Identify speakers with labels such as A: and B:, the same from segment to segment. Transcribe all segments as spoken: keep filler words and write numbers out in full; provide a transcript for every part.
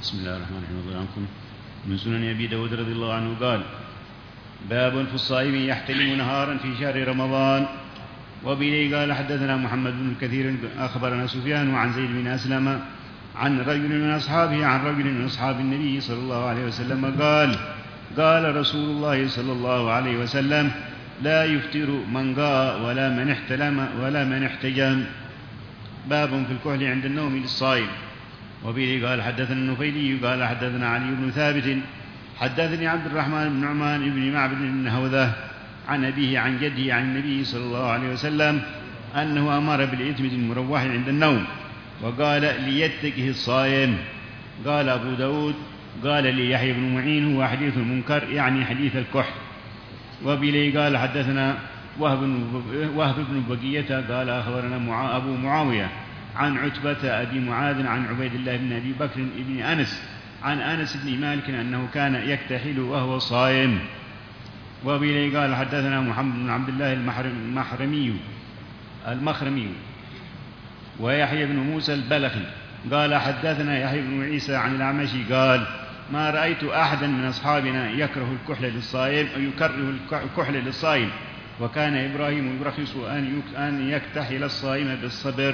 A: بسم الله الرحمن الرحيم. رضي عنكم. من سنن أبي داود رضي الله عنه قال: باب في الصائم يحتلم نهارا في شهر رمضان. وبه قال: حدثنا محمد بن كثير أخبرنا سفيان عن زيد بن أسلم عن رجل من أصحابه عن رجل من أصحاب النبي صلى الله عليه وسلم قال: قال رسول الله صلى الله عليه وسلم: لا يفطر من قاء ولا من احتلم ولا من احتجم. باب في الكحل عند النوم للصائم. وبه قال: حدثنا النفيلي قال: حدثنا علي بن ثابت حدثني عبد الرحمن بن نعمان بن معبد بن هوذة عن أبيه عن جده عن النبي صلى الله عليه وسلم أنه أمر بالإتمة المروح عند النوم، وقال: ليتكه الصائم. قال أبو داود: قال لي يحيى بن معين: هو حديث المنكر، يعني حديث الكحل. وبه قال: حدثنا وهب بن بقية قال: أخبرنا أبو معاوية عن عتبة أبي معاذ عن عبيد الله بن أبي بكر بن أنس عن أنس بن مالك أنه كان يكتحل وهو صائم. وبه قال: حدثنا محمد بن عبد الله المحرمي المخرمي ويحيى بن موسى البلخي قال: حدثنا يحيى بن عيسى عن الأعمش قال: ما رأيت أحدا من أصحابنا يكره الكحل للصائم أو يكره الكحل للصائم، وكان إبراهيم يرخص أن يكتحل الصائم بالصبر.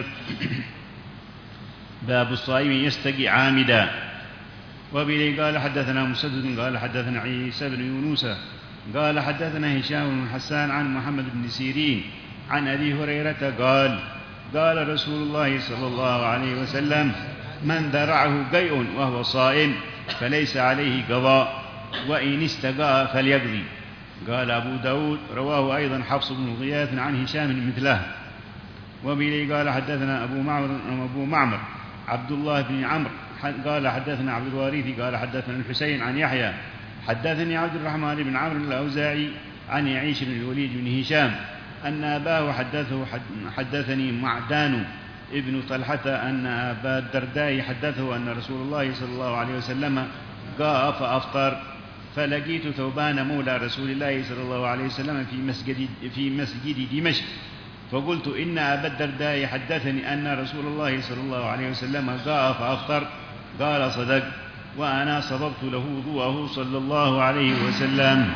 A: باب الصائم يستقي عامدا. وبه قال: حدثنا مسدد قال: حدثنا عيسى بن يونس قال: حدثنا هشام بن حسان عن محمد بن سيرين عن أبي هريرة قال: قال رسول الله صلى الله عليه وسلم: من ذرعه قيء وهو صائم فليس عليه قضاء، وإن استقى فليقضي. قال أبو داود: رواه أيضا حفص بن غياث عن هشام مثله. وبه قال: حدثنا أبو معمر, أبو معمر عبد الله بن عمرو قال: حدثنا عبد الوارث قال: حدثنا الحسين عن يحيى حدثني عبد الرحمن بن عمرو الأوزاعي عن يعيش بن الوليد بن هشام أن أباه حدثه حدثني معدان ابن طلحة أن أبا الدرداء حدثه أن رسول الله صلى الله عليه وسلم قاء فأفطر، فلقيت ثوبان مولى رسول الله صلى الله عليه وسلم في مسجد, في مسجد دمشق، فقلت: إن أبا الدرداء حدثني أن رسول الله صلى الله عليه وسلم قاء فأفطر. قال: صدق، وأنا صببت له وضوءه صلى الله عليه وسلم.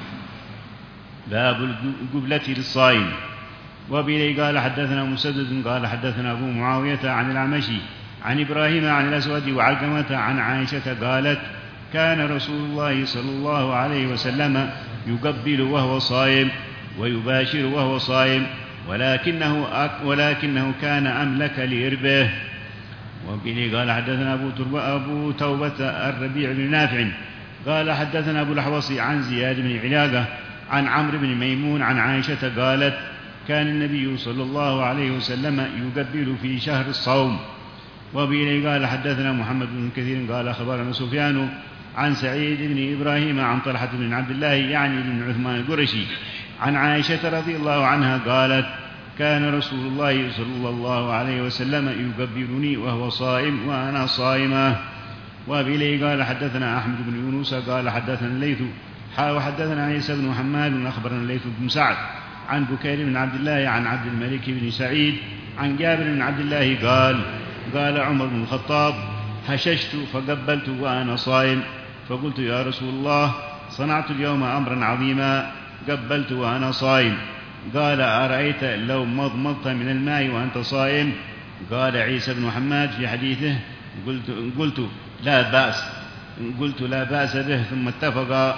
A: باب القبلة للصائم. وبه قال: حدثنا مسدد قال: حدثنا أبو معاوية عن الأعمشي عن إبراهيم عن الأسود وعلقمة عن عائشة قالت: كان رسول الله صلى الله عليه وسلم يقبل وهو صائم ويباشر وهو صائم، ولكنه, ولكنه كان أملك لإربه. وبه قال: حدثنا أبو, أبو توبة الربيع بن نافع قال: حدثنا أبو الأحوص عن زياد بن علاقة عن عمرو بن ميمون عن عائشة قالت: كان النبي صلى الله عليه وسلم يقبل في شهر الصوم. وبه قال: حدثنا محمد بن كثير قال: أخبرنا سفيان عن سعيد بن إبراهيم عن طلحة بن عبد الله يعني بن عثمان القرشي عن عائشة رضي الله عنها قالت: كان رسول الله صلى الله عليه وسلم يقبلني وهو صائم وأنا صائمة. وبه قال: حدثنا أحمد بن يونس قال: حدثنا الليث وحدثنا عيسى بن محمد أخبرنا الليث بن سعد عن بكير بن عبد الله عن عبد الملك بن سعيد عن جابر بن عبد الله قال: قال عمر بن الخطاب: هششت فقبلت وأنا صائم، فقلت: يا رسول الله، صنعت اليوم أمرا عظيما، قبلت وأنا صائم. قال: أرأيت لو مضمضت من الماء وأنت صائم؟ قال عيسى بن محمد في حديثه: قلت, قلت لا بأس قلت لا بأس به، ثم اتفق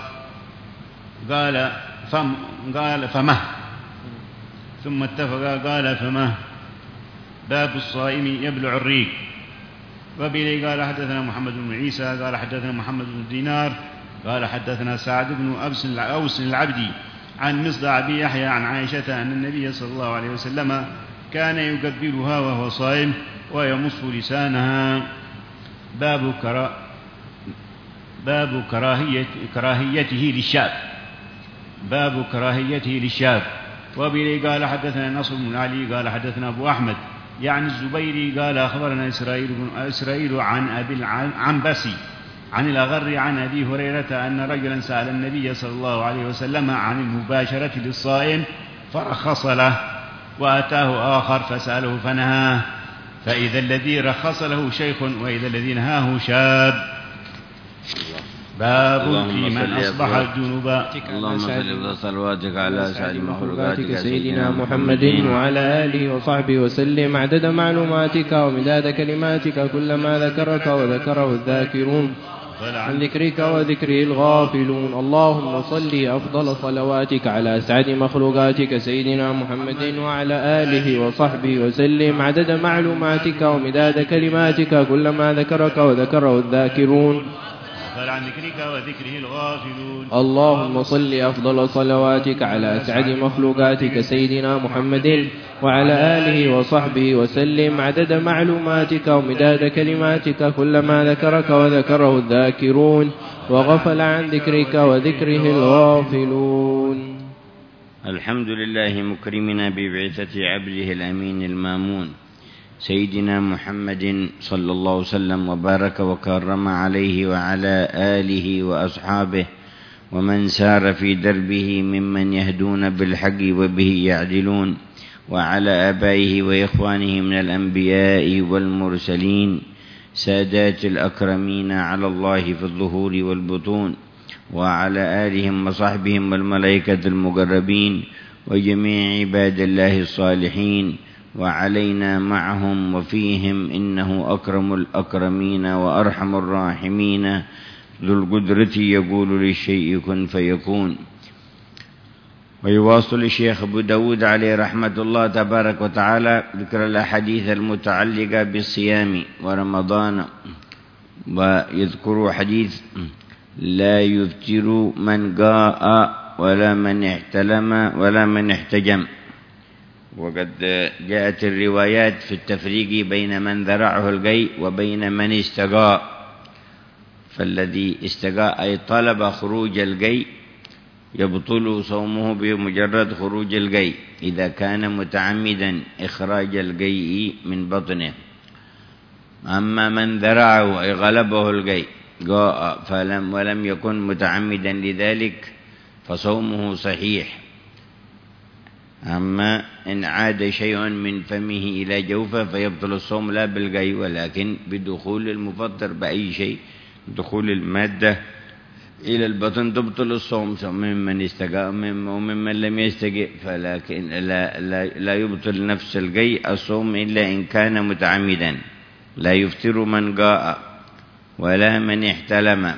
A: قال فم قال فمه ثم اتفق قال فمه. باب الصائم يبلع الريق. وبه قال: حدثنا محمد بن عيسى قال: حدثنا محمد بن دينار قال: حدثنا سعد بن أوس العبدي عن مصدع أبي يحيى عن عائشة أن النبي صلى الله عليه وسلم كان يقبلها وهو صائم ويمص لسانها. باب, كرا باب كراهية كراهيته للشاب. باب كراهيته للشاب. وبه قال: حدثنا نصر بن علي قال: حدثنا أبو أحمد يعني الزبيري قال: أخبرنا إسرائيل, إسرائيل عن أبي العنبسي عن الأغر عن أبي هريرة أن رجلا سأل النبي صلى الله عليه وسلم عن المباشرة للصائم فرخص له، وأتاه آخر فسأله فنهاه، فإذا الذي رخص له شيخ وإذا الذي نهاه شاب. باب في من أصبح جنوبا.
B: اللهم صل وصلواتك على سعد مخلوقاتك سيدنا محمد وعلى آله وصحبه وسلم عدد معلوماتك ومداد كلماتك كلما ذكرك وذكره الذاكرون عن ذكرك وذكره الغافلون. اللهم صل أفضل صلواتك على سعد مخلوقاتك سيدنا محمد وعلى آله وصحبه وسلم عدد معلوماتك ومداد كلماتك كلما ذكرك وذكره الذاكرون
A: عن ذكرك وذكره الغافلون.
B: اللهم صل أفضل صلواتك على سعد مخلوقاتك سيدنا محمد وعلى آله وصحبه وسلم عدد معلوماتك ومداد كلماتك كلما ذكرك وذكره الذاكرون وغفل عن ذكرك وذكره الغافلون.
C: الحمد لله مكرمنا ببعثة عبده الأمين المامون سيدنا محمد صلى الله وسلم وبارك وكرم عليه وعلى آله وأصحابه ومن سار في دربه ممن يهدون بالحق وبه يعدلون وعلى آبائه وإخوانه من الأنبياء والمرسلين سادات الأكرمين على الله في الظهور والبطون وعلى آلهم وصحبهم والملائكة المقربين وجميع عباد الله الصالحين وعلينا معهم وفيهم إنه أكرم الأكرمين وأرحم الراحمين ذو القدرة يقول للشيء كن فيكون. ويواصل الشيخ أبو داود عليه رحمة الله تبارك وتعالى ذكر الأحاديث المتعلقة بالصيام ورمضان ويذكر حديث لا يفطر من قاء ولا من احتلم ولا من احتجم. وقد جاءت الروايات في التفريق بين من ذرعه القيء وبين من استقاء. فالذي استقاء أي طلب خروج القيء يبطل صومه بمجرد خروج القيء إذا كان متعمدا إخراج القيء من بطنه. أما من ذرعه أي غلبه القيء قاء فلم ولم يكن متعمدا لذلك فصومه صحيح. أما إن عاد شيء من فمه إلى جوفه فيبطل الصوم لا بالقيء ولكن بدخول المفطر بأي شيء. دخول المادة إلى البطن تبطل الصوم ممن استقاء وممن لم يستقئ فلكن لا, لا, لا يبطل نفس القيء الصوم إلا إن كان متعمدا. لا يفطر من قاء ولا من احتلم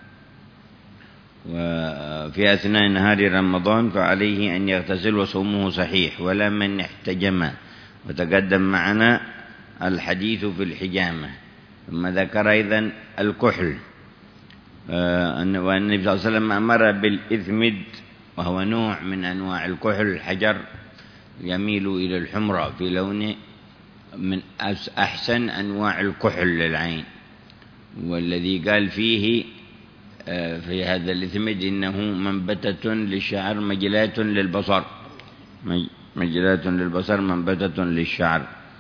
C: وفي أثناء نهار رمضان فعليه أن يغتسل وصومه صحيح ولا من احتجم. وتقدم معنا الحديث في الحجامة. ثم ذكر أيضا الكحل وأن النبي صلى الله عليه وسلم أمر بالإثمد وهو نوع من أنواع الكحل الحجر يميل إلى الحمرة في لونه من أحسن أنواع الكحل للعين. والذي قال فيه في هذا الإثمد إنه منبتة للشعر مجلات للبصر مجلات للبصر منبتة للشعر.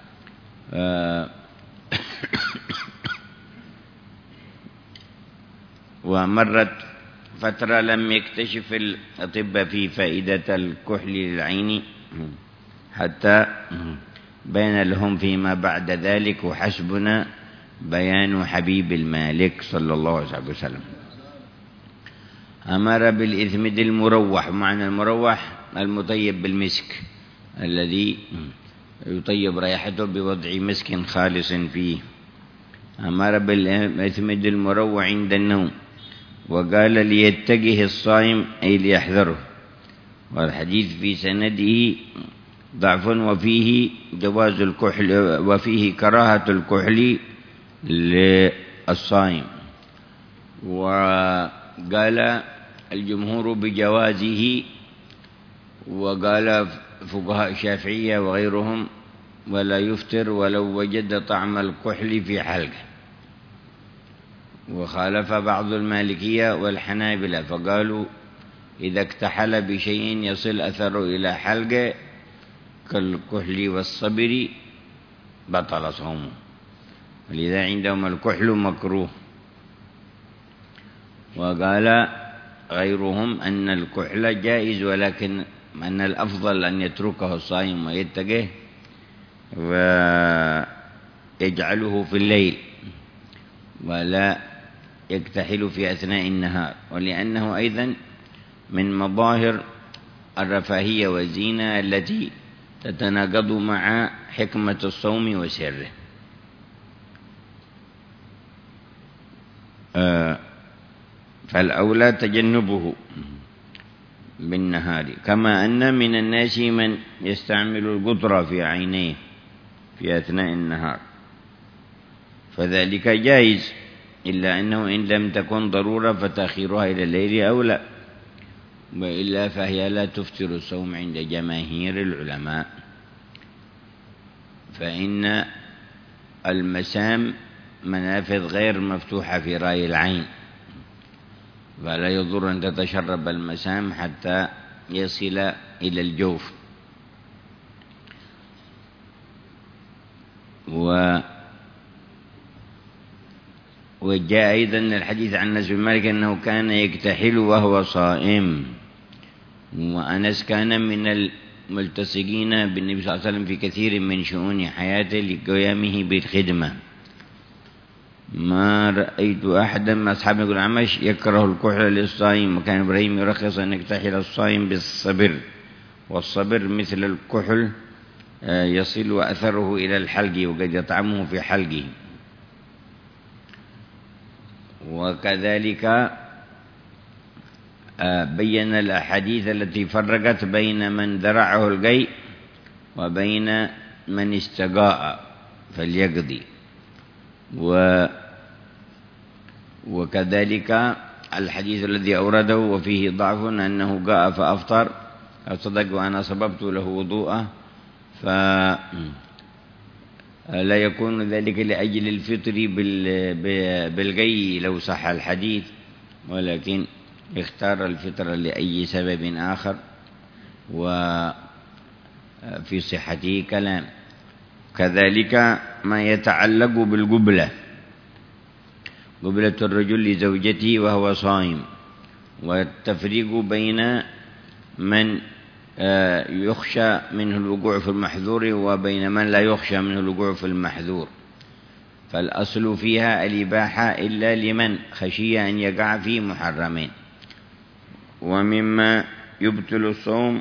C: ومرت فترة لم يكتشف الأطباء في فائدة الكحل للعين حتى بين لهم فيما بعد ذلك وحسبنا بيان حبيب المالك صلى الله عليه وسلم. أمر بالإثمد المروح. معنى المروح المطيب بالمسك الذي يطيب رائحته بوضع مسك خالص فيه. أمر بالإثمد المروح عند النوم وقال ليتجه الصائم أي ليحذره. والحديث في سنده ضعف وفيه جواز الكحل وفيه كراهة الكحل للصائم. وقال الجمهور بجوازه وقال فقهاء الشافعية وغيرهم ولا يفطر ولو وجد طعم الكحل في حلقه. وخالف بعض المالكية والحنابلة فقالوا إذا اكتحل بشيء يصل أثره إلى حلقه كالكحل والصبر بطل صومه. ولذا عندهم الكحل مكروه. وقال غيرهم أن الكحل جائز ولكن أن الأفضل أن يتركه الصائم ويتقه ويجعله في الليل ولا يكتحل في أثناء النهار، ولأنه أيضا من مظاهر الرفاهية والزينة التي تتناقض مع حكمة الصوم وسره. فالأولى تجنبه بالنهار، كما أن من الناس من يستعمل القطرة في عينيه في أثناء النهار، فذلك جائز، إلا أنه إن لم تكن ضرورة فتأخيرها إلى الليل أولى، وإلا فهي لا تفطر الصوم عند جماهير العلماء، فإن المسام منافذ غير مفتوحة في رأي العين، فلا يضر أن تتشرب المسام حتى يصل إلى الجوف. و وجاء أيضا الحديث عن أنس بن مالك أنه كان يكتحل وهو صائم، وأنس كان من الملتصقين بالنبي صلى الله عليه وسلم في كثير من شؤون حياته لقيامه بالخدمة. ما رأيت أحدا من أصحاب ابن العمش يكره الكحل للصائم، وكان إبراهيم يرخص أن يكتحل الصائم بالصبر، والصبر مثل الكحل يصل أثره إلى الحلق وقد يطعمه في حلقه. وكذلك بين الأحاديث التي فرقت بين من ذرعه القيء وبين من استقاء فليقضي. و وكذلك الحديث الذي أورده وفيه ضعف أنه قاء فأفطر أصدق وأنا صببت له وضوءه، فلا يكون ذلك لأجل الفطر بالقيء لو صح الحديث، ولكن اختار الفطر لأي سبب آخر، وفي صحته كلام. كذلك ما يتعلق بالقبلة، قبلة الرجل لزوجته وهو صائم، والتفريق بين من يخشى منه الوقوع في المحظور وبين من لا يخشى منه الوقوع في المحظور. فالأصل فيها الإباحة إلا لمن خشي أن يقع في محرمين. ومما يبطل الصوم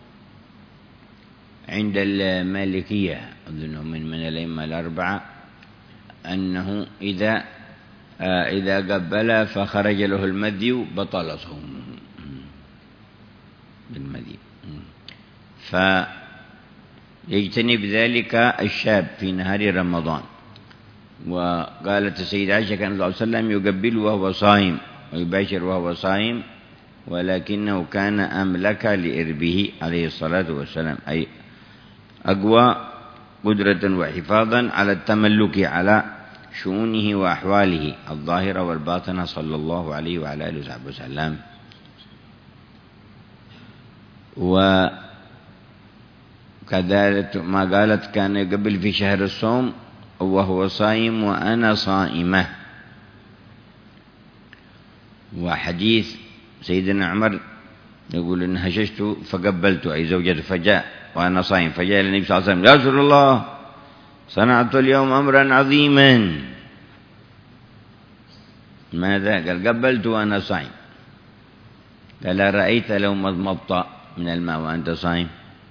C: عند المالكية أظنه من من الأئمة الأربعة أنه إذا إذا قبل فخرج له المذي بطل صومه بالمذي، فيجتنب ذلك الشاب في نهار رمضان. وقالت السيدة عائشة كان الله عليه وسلم يقبل وهو صائم ويباشر وهو صائم، ولكنه كان أملك لإربه عليه الصلاة والسلام، أي أقوى قدرة وحفاظا على التملك على شؤونه وأحواله الظاهرة والباطنة صلى الله عليه وعلى آله وصحبه وسلم. وكذلك ما قالت كان يقبل في شهر الصوم وهو صائم وأنا صائمة. وحديث سيدنا عمر يقول إن هششت فقبلت أي زوجته، فجاء وأنا صائم، فجاء إلى النبي صلى الله عليه وسلم: يا رسول الله صنعت اليوم أمرا عظيما. ماذا؟ قال: قبلت وأنا صائم. قال: رأيت لو مضمضت من الماء وأنت صائم؟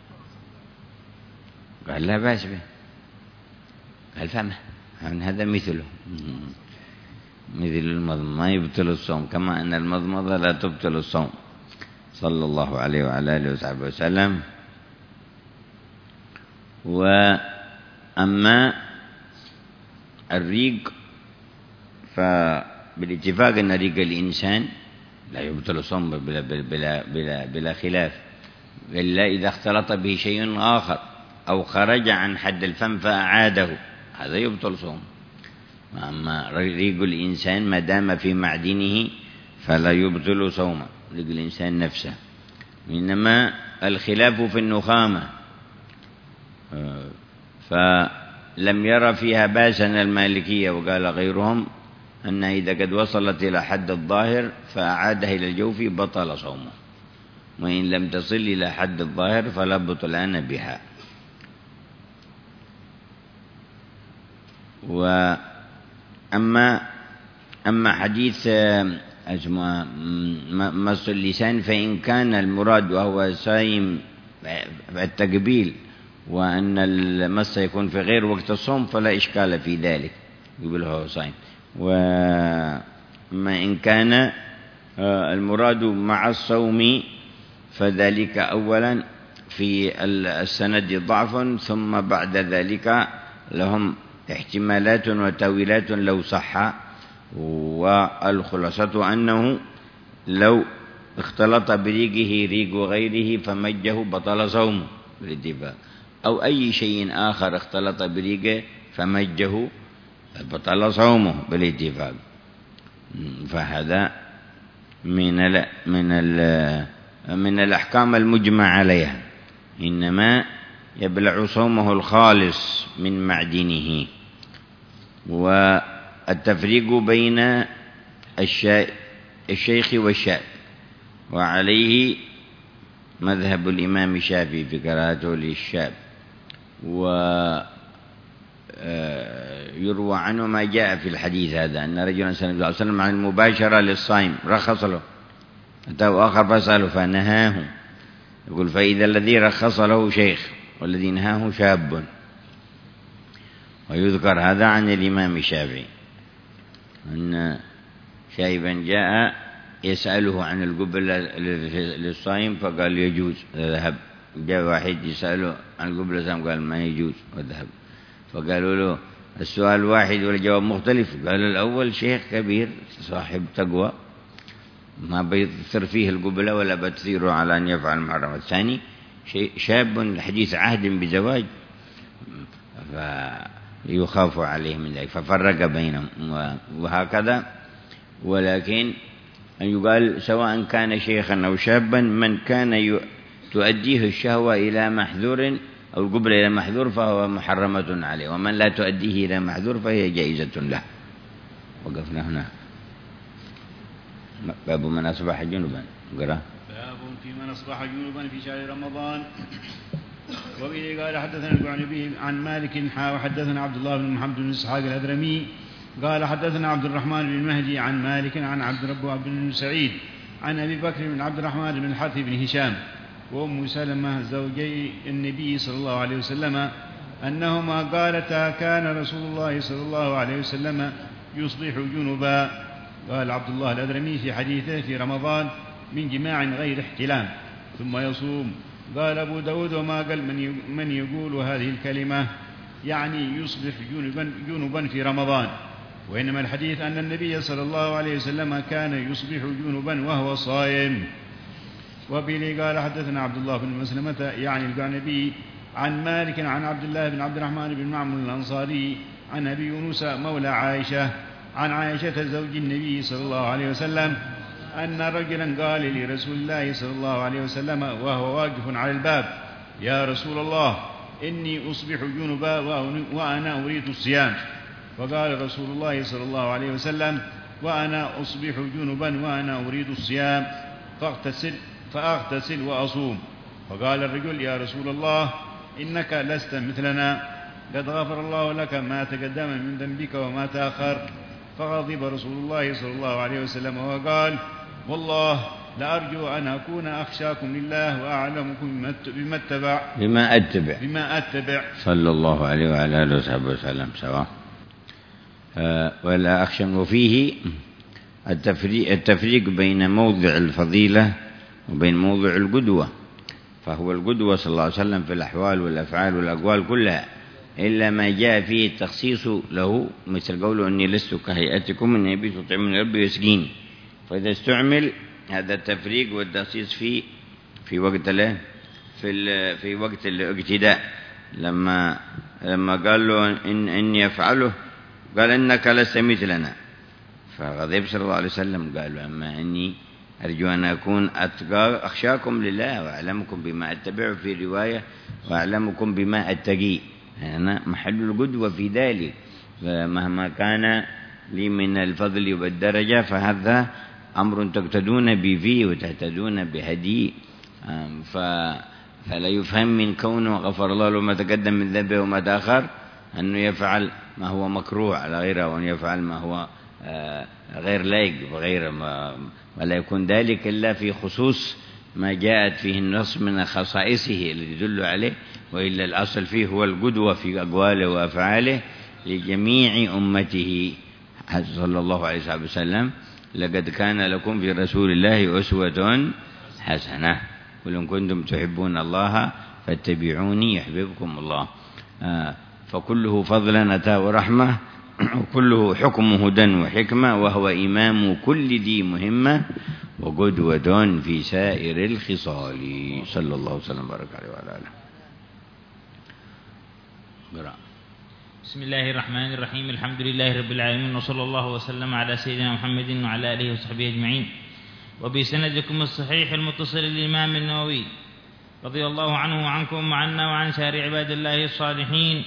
C: قال: لا بأس به. قال: فما هذا مثله مثل المضمضة ما يبطل الصوم، كما أن المضمضة لا تبطل الصوم، صلى الله عليه وعلى آله وصحبه وسلم. وأما الريق فبالاتفاق أن ريق الإنسان لا يبطل الصوم بلا, بلا, بلا, بلا خلاف، إلا إذا اختلط به شيء آخر أو خرج عن حد الفم فأعاده، هذا يبطل صوم. أما ريق الإنسان ما دام في معدنه فلا يبطل صومه، ريق الإنسان نفسه. إنما الخلاف في النخامة، فلم يرى فيها باسا المالكية، وقال غيرهم أنها إذا قد وصلت إلى حد الظاهر فأعادها إلى الجوف بطل صومه، وإن لم تصل إلى حد الظاهر فلا بطلان بها. وأما أما حديث مص اللسان فإن كان المراد وهو صايم التقبيل وأن المص يكون في غير وقت الصوم فلا إشكال في ذلك، يقول هو صايم. وما إن كان المراد مع الصوم فذلك أولا في السند ضعف، ثم بعد ذلك لهم احتمالات وتاويلات لو صح. والخلاصة أنه لو اختلط بريقه ريق غيره فمجه بطل صومه بالاتفاق، أو أي شيء آخر اختلط بريقه فمجه بطل صومه بالاتفاق. فهذا من ال من ال من الأحكام المجمع عليها، إنما يبلع صومه الخالص من معدنه. والتفريق بين الشيخ والشاب، وعليه مذهب الإمام الشافعي في كراهته للشاب. ويروى عنه ما جاء في الحديث هذا أن رجلا صلى الله عليه وسلم عن المباشرة للصائم رخص له، أتاه آخر فسأله فنهاه. يقول فإذا الذي رخص له شيخ والذي نهاه شاب. ويذكر هذا عن الإمام الشافعي أن شايبا جاء يسأله عن القبلة للصائم فقال يجوز ذهب. جاء واحد يسأله عن القبلة للصائم قال ما يجوز وذهب. فقالوا له السؤال واحد والجواب مختلف. قال الأول شيخ كبير صاحب تقوى ما بيصير فيه القبلة ولا بتثيره على أن يفعل محرم. الثاني شاب حديث عهد بزواج فيخاف عليه من ذلك، ففرق بينهم وهكذا. ولكن أن يقال سواء كان شيخا أو شابا من كان تؤديه الشهوة إلى محذور أو القبلة إلى محذور فهو محرمة عليه، ومن لا تؤديه إلى محذور فهي جائزة له. وقفنا هنا. باب من أصبح جنبا. قرأ
A: باب في من أصبح جنبا في شهر رمضان. وبه قال حدثنا القعنبي عن مالك حا وحدثنا عبد الله بن محمد بن إسحاق الأدرمي قال حدثنا عبد الرحمن بن المهدي عن مالك عن عبد رب بن سعيد عن أبي بكر بن عبد الرحمن بن الحارث بن هشام وأم سلمة زوجي النبي صلى الله عليه وسلم أنهما قالتا كان رسول الله صلى الله عليه وسلم يصبح جنبا. قال عبد الله الأدرمي في حديثه في رمضان من جماع غير احتلام ثم يصوم. قال أبو داود وما قال من من يقول هذه الكلمة يعني يصبح جنبا, جنبا في رمضان، وإنما الحديث أن النبي صلى الله عليه وسلم كان يصبح جنبا وهو صائم. وبه قال حدثنا عبد الله بن مسلمة يعني القعنبي عن مالك عن عبد الله بن عبد الرحمن بن معمر الأنصاري عن أبي يونس مولى عائشة عن عائشة زوج النبي صلى الله عليه وسلم أن رجلا قال لرسول الله صلى الله عليه وسلم وهو واقف على الباب يا رسول الله إني أصبح جنبا وأنا أريد الصيام. فقال رسول الله صلى الله عليه وسلم وأنا أصبح جنبا وأنا أريد الصيام فاغتسل فأغتسل وأصوم. فقال الرجل يا رسول الله إنك لست مثلنا قد غفر الله لك ما تقدم من ذنبك وما تأخر. فغضب رسول الله صلى الله عليه وسلم وقال والله لأرجو أن أكون أخشاكم لله وأعلمكم بما اتبع
C: بما أتبع
A: بما أتبع
C: صلى الله عليه وعلى آله وصحبه وسلم سواء. أه ولا أخشى. وفيه التفريق, التفريق بين موضع الفضيلة وبين موضع القدوة. فهو القدوة صلى الله عليه وسلم في الأحوال والأفعال والأقوال كلها إلا ما جاء فيه التخصيص له مثل قوله أني لست كهيئتكم إني أبيت طعام ربي يسقيني. فإذا استعمل هذا التفريق والتخصيص في في وقت له في في وقت الاقتداء لما لما قال له إن إني يفعله قال إنك لست مثلنا. فغضب صلى الله عليه وسلم قال له أما إني أرجو أن أكون أتقى أخشاكم لله وأعلمكم بما أتبع في رواية وأعلمكم بما أتقي. أنا محل القدوة في ذلك. فمهما كان لي من الفضل والدرجة فهذا أمر تقتدون به فيه وتهتدون بهدي. فلا يفهم من كونه غفر الله له ما تقدم من ذنبه وما تأخر أنه يفعل ما هو مكروه على غيره وأن يفعل ما هو غير لائق وغير ما ولا يكون ذلك إلا في خصوص ما جاءت فيه النص من خصائصه الذي يدل عليه، وإلا الأصل فيه هو القدوة في أقواله وأفعاله لجميع أمته صلى الله عليه وسلم. لقد كان لكم في رسول الله أسوة حسنة، قل إن كنتم تحبون الله فاتبعوني يحببكم الله. فكله فضلا أتى ورحمة، وكله حكم هدى وحكمة، وهو إمام كل ذي مهمة وقدوة في سائر الخصال صلى الله وسلم وبارك عليه وعلى آله. قرأ.
D: بسم الله الرحمن الرحيم. الحمد لله رب العالمين، وصلى الله وسلم على سيدنا محمد وعلى آله وصحبه أجمعين. وبسندكم الصحيح المتصل للإمام النووي رضي الله عنه وعنكم وعنا وعن سائر عباد الله الصالحين.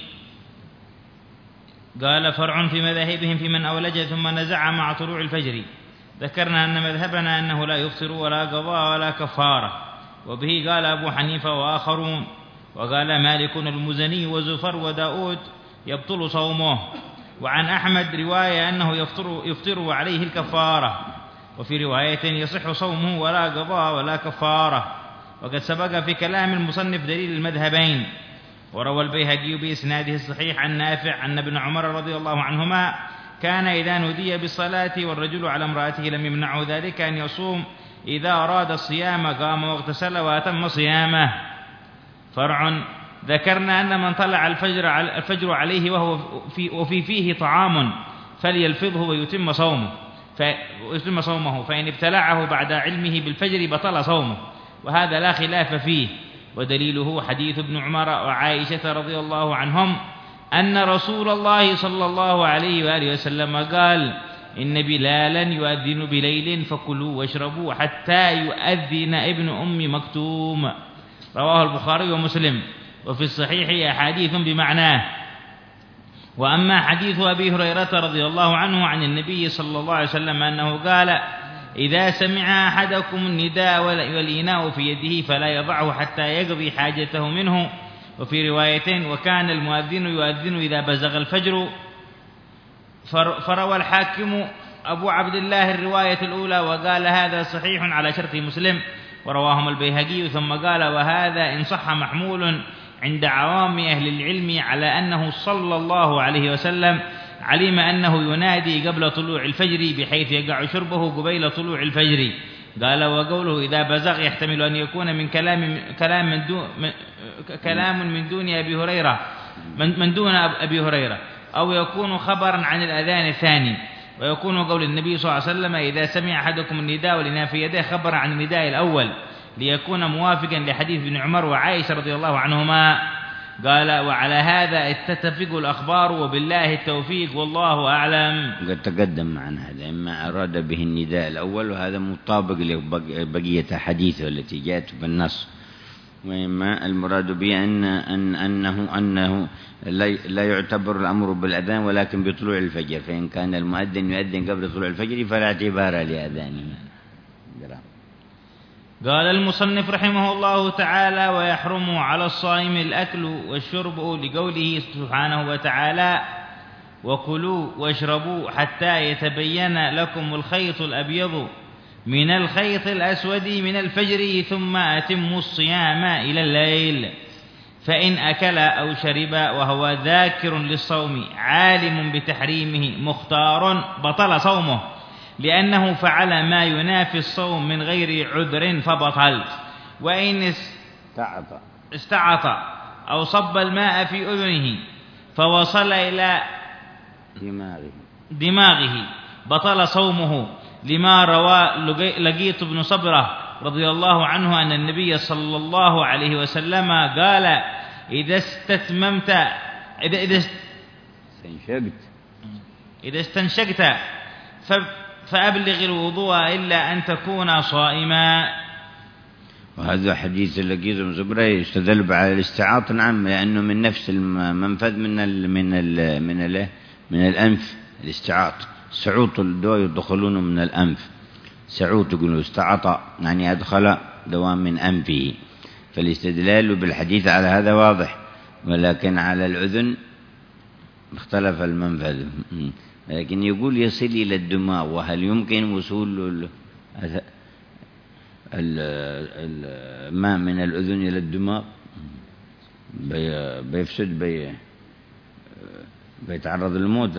D: قال: فرع في مذاهبهم في من أولج ثم نزع مع طلوع الفجر. ذكرنا أن مذهبنا أنه لا يفطر ولا قضاء ولا كفارة، وبه قال أبو حنيفة وآخرون، وقال مالك المزني وزفر وداود يبطل صومه. وعن أحمد رواية أنه يفطر, يفطر وعليه الكفارة، وفي رواية يصح صومه ولا قضاء ولا كفارة. وقد سبق في كلام المصنف دليل المذهبين. وروى البيهقي بإسناده الصحيح عن نافع أن ابن عمر رضي الله عنهما كان إذا نودي بالصلاة والرجل على امرأته لم يمنعه ذلك أن يصوم، إذا أراد الصيام قام واغتسل وأتم صيامه. فرع. ذكرنا أن من طلع الفجر, الفجر عليه وهو في وفي فيه طعام فليلفظه ويتم صومه فيتم صومه فإن ابتلعه بعد علمه بالفجر بطل صومه، وهذا لا خلاف فيه. ودليله حديث ابن عمر وعائشة رضي الله عنهم أن رسول الله صلى الله عليه وآله وسلم قال: إن بلالا يؤذن بليل فكلوا واشربوا حتى يؤذن ابن أم مكتوم. رواه البخاري ومسلم. وفي الصحيح أحاديث بمعناه. وأما حديث أبي هريرة رضي الله عنه عن النبي صلى الله عليه وسلم أنه قال: إذا سمع أحدكم النداء والإناء في يده فلا يضعه حتى يقضي حاجته منه. وفي روايتين: وكان المؤذن يؤذن إذا بزغ الفجر. فروى الحاكم أبو عبد الله الرواية الأولى وقال: هذا صحيح على شرط مسلم. ورواهم البيهقي ثم قال: وهذا إن صح محمول عند عوام أهل العلم على أنه صلى الله عليه وسلم علم أنه ينادي قبل طلوع الفجر بحيث يقع شربه قبيل طلوع الفجر. قال: وقوله إذا بزغ يحتمل أن يكون من كلام كلام من دون كلام من دون أبي هريرة من, من دون أبي هريرة، أو يكون خبرا عن الأذان الثاني. ويكون قول النبي صلى الله عليه وسلم: إذا سمع أحدكم النداء والإناء في يده خبر عن النداء الأول، ليكون موافقا لحديث ابن عمر وعائشة رضي الله عنهما. قال: وعلى هذا تتفق الأخبار وبالله التوفيق والله أعلم.
C: قد تقدم معنا هذا، إما أراد به النداء الأول وهذا مطابق لبقية حديثه التي جاءت بالنص، وإما المراد به أن أن أنه أنه لا يعتبر الأمر بالأذان ولكن بطلوع الفجر، فإن كان المؤذن يؤذن قبل طلوع الفجر فلا اعتبار لأذانه.
D: قال المصنف رحمه الله تعالى: ويحرم على الصائم الأكل والشرب لقوله سبحانه وتعالى: وكلوا واشربوا حتى يتبين لكم الخيط الأبيض من الخيط الأسود من الفجر ثم أتموا الصيام إلى الليل. فإن أكل أو شرب وهو ذاكر للصوم عالم بتحريمه مختار بطل صومه، لأنه فعل ما ينافي الصوم من غير عذر فبطل. وإن
C: استعط
D: استعط أو صب الماء في أذنه فوصل إلى
C: دماغه
D: دماغه بطل صومه، لما روى لقيط بن صبرة رضي الله عنه أن النبي صلى الله عليه وسلم قال: إذا استتممت إذا إذا
C: استنشقت
D: إذا استنشقت فأبلغ الوضوء إلا أن تكون صائما.
C: وهذا حديث لقيط بن صبرة يستدل على الاستعاط، نعم، لأنه من نفس المنفذ من ال من ال من ال من الأنف. الاستعاط سعوط الدواء يدخلون من الأنف، سعوط يقولون استعط يعني أدخل دواء من أنفه، فالاستدلال بالحديث على هذا واضح، ولكن على الأذن اختلف المنفذ. لكن يقول يصل إلى الدماغ، وهل يمكن وصول الماء من الأذن إلى الدماغ؟ بيفسد بي بيتعرض للموت.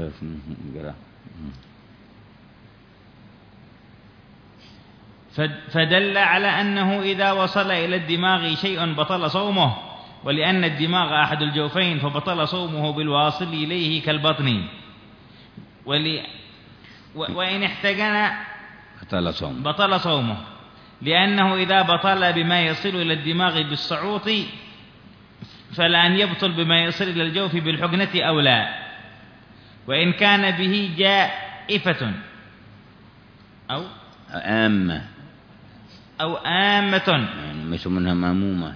D: فدل على أنه إذا وصل إلى الدماغ شيء بطل صومه، ولأن الدماغ أحد الجوفين فبطل صومه بالواصل إليه كالبطن، ولي وإن احتجن
C: بطل صومه
D: بطل صومه لأنه إذا بطل بما يصل إلى الدماغ بالصعوط فلأن يبطل بما يصل إلى الجوف بالحقنة أو لا، وإن كان به جائفة أو
C: آمة
D: أو آمة،
C: يعني مش منها مامومة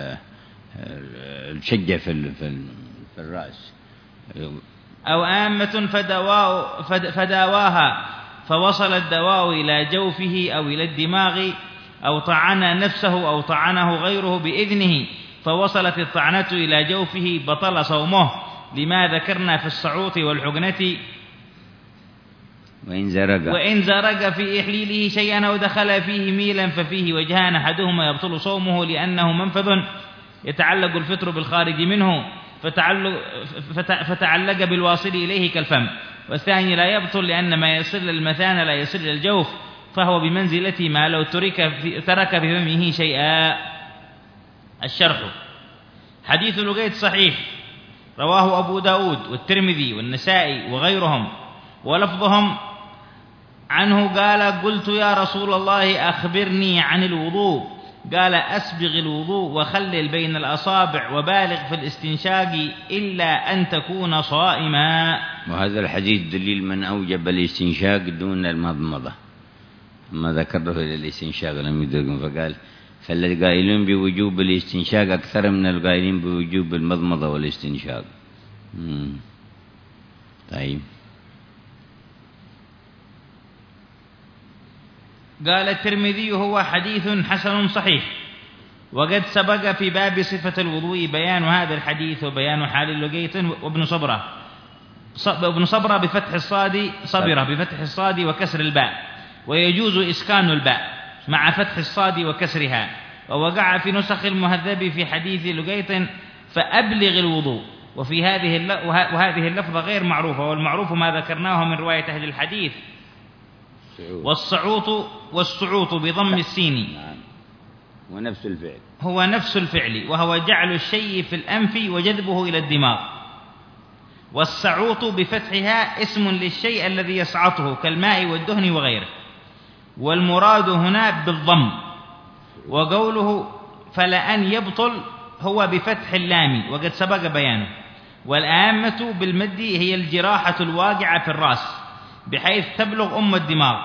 C: الشجة في في الرأس،
D: أو آمة فدواء فداواها فوصل الدواء إلى جوفه أو إلى الدماغ، أو طعن نفسه أو طعنه غيره بإذنه فوصلت الطعنة إلى جوفه بطل صومه، لما ذكرنا في الصعوط والحقنة.
C: وإن زرق
D: وإن زرق في إحليله شيئا أو دخل فيه ميلا ففيه وجهان، أحدهما يبطل صومه لأنه منفذ يتعلق الفطر بالخارج منه فتعلق, فتعلق بالواصل إليه كالفم، والثاني لا يبطل لأن ما يصل للمثانة لا يصل للجوف، فهو بمنزلة ما لو ترك في, ترك في فمه شيئا. الشرح: حديث لقيت صحيح، رواه أبو داود والترمذي والنسائي وغيرهم، ولفظهم عنه قال: قلت يا رسول الله أخبرني عن الوضوء، قال: أسبغ الوضوء وخلل بين الأصابع وبالغ في الاستنشاق إلا أن تكون صائما.
C: وهذا الحديث دليل من أوجب الاستنشاق دون المضمضة، ما ذكره إلى الاستنشاق لم يدركم، فقال فالقائلون بوجوب الاستنشاق أكثر من القائلين بوجوب المضمضة والاستنشاق. مم. طيب.
D: قال الترمذي: هو حديث حسن صحيح، وقد سبق في باب صفة الوضوء بيان هذا الحديث وبيان حال اللقيط وابن صبرة ابن صبرة بفتح الصاد صبرة بفتح الصاد وكسر الباء، ويجوز إسكان الباء مع فتح الصاد وكسرها. ووقع في نسخ المهذب في حديث لقيط فأبلغ الوضوء، وفي هذه وهذه اللفظة غير معروفة، والمعروف ما ذكرناه من رواية أهل الحديث. والصعوط والصعوط بضم السين
C: ونفس الفعل
D: هو نفس الفعل، وهو جعل الشيء في الأنف وجذبه إلى الدماغ. والصعوط بفتحها اسم للشيء الذي يصعطه كالماء والدهن وغيره، والمراد هنا بالضم. وقوله فلأن يبطل هو بفتح اللام وقد سبق بيانه. والآمة بالمد هي الجراحة الواقعة في الرأس بحيث تبلغ أم الدماغ.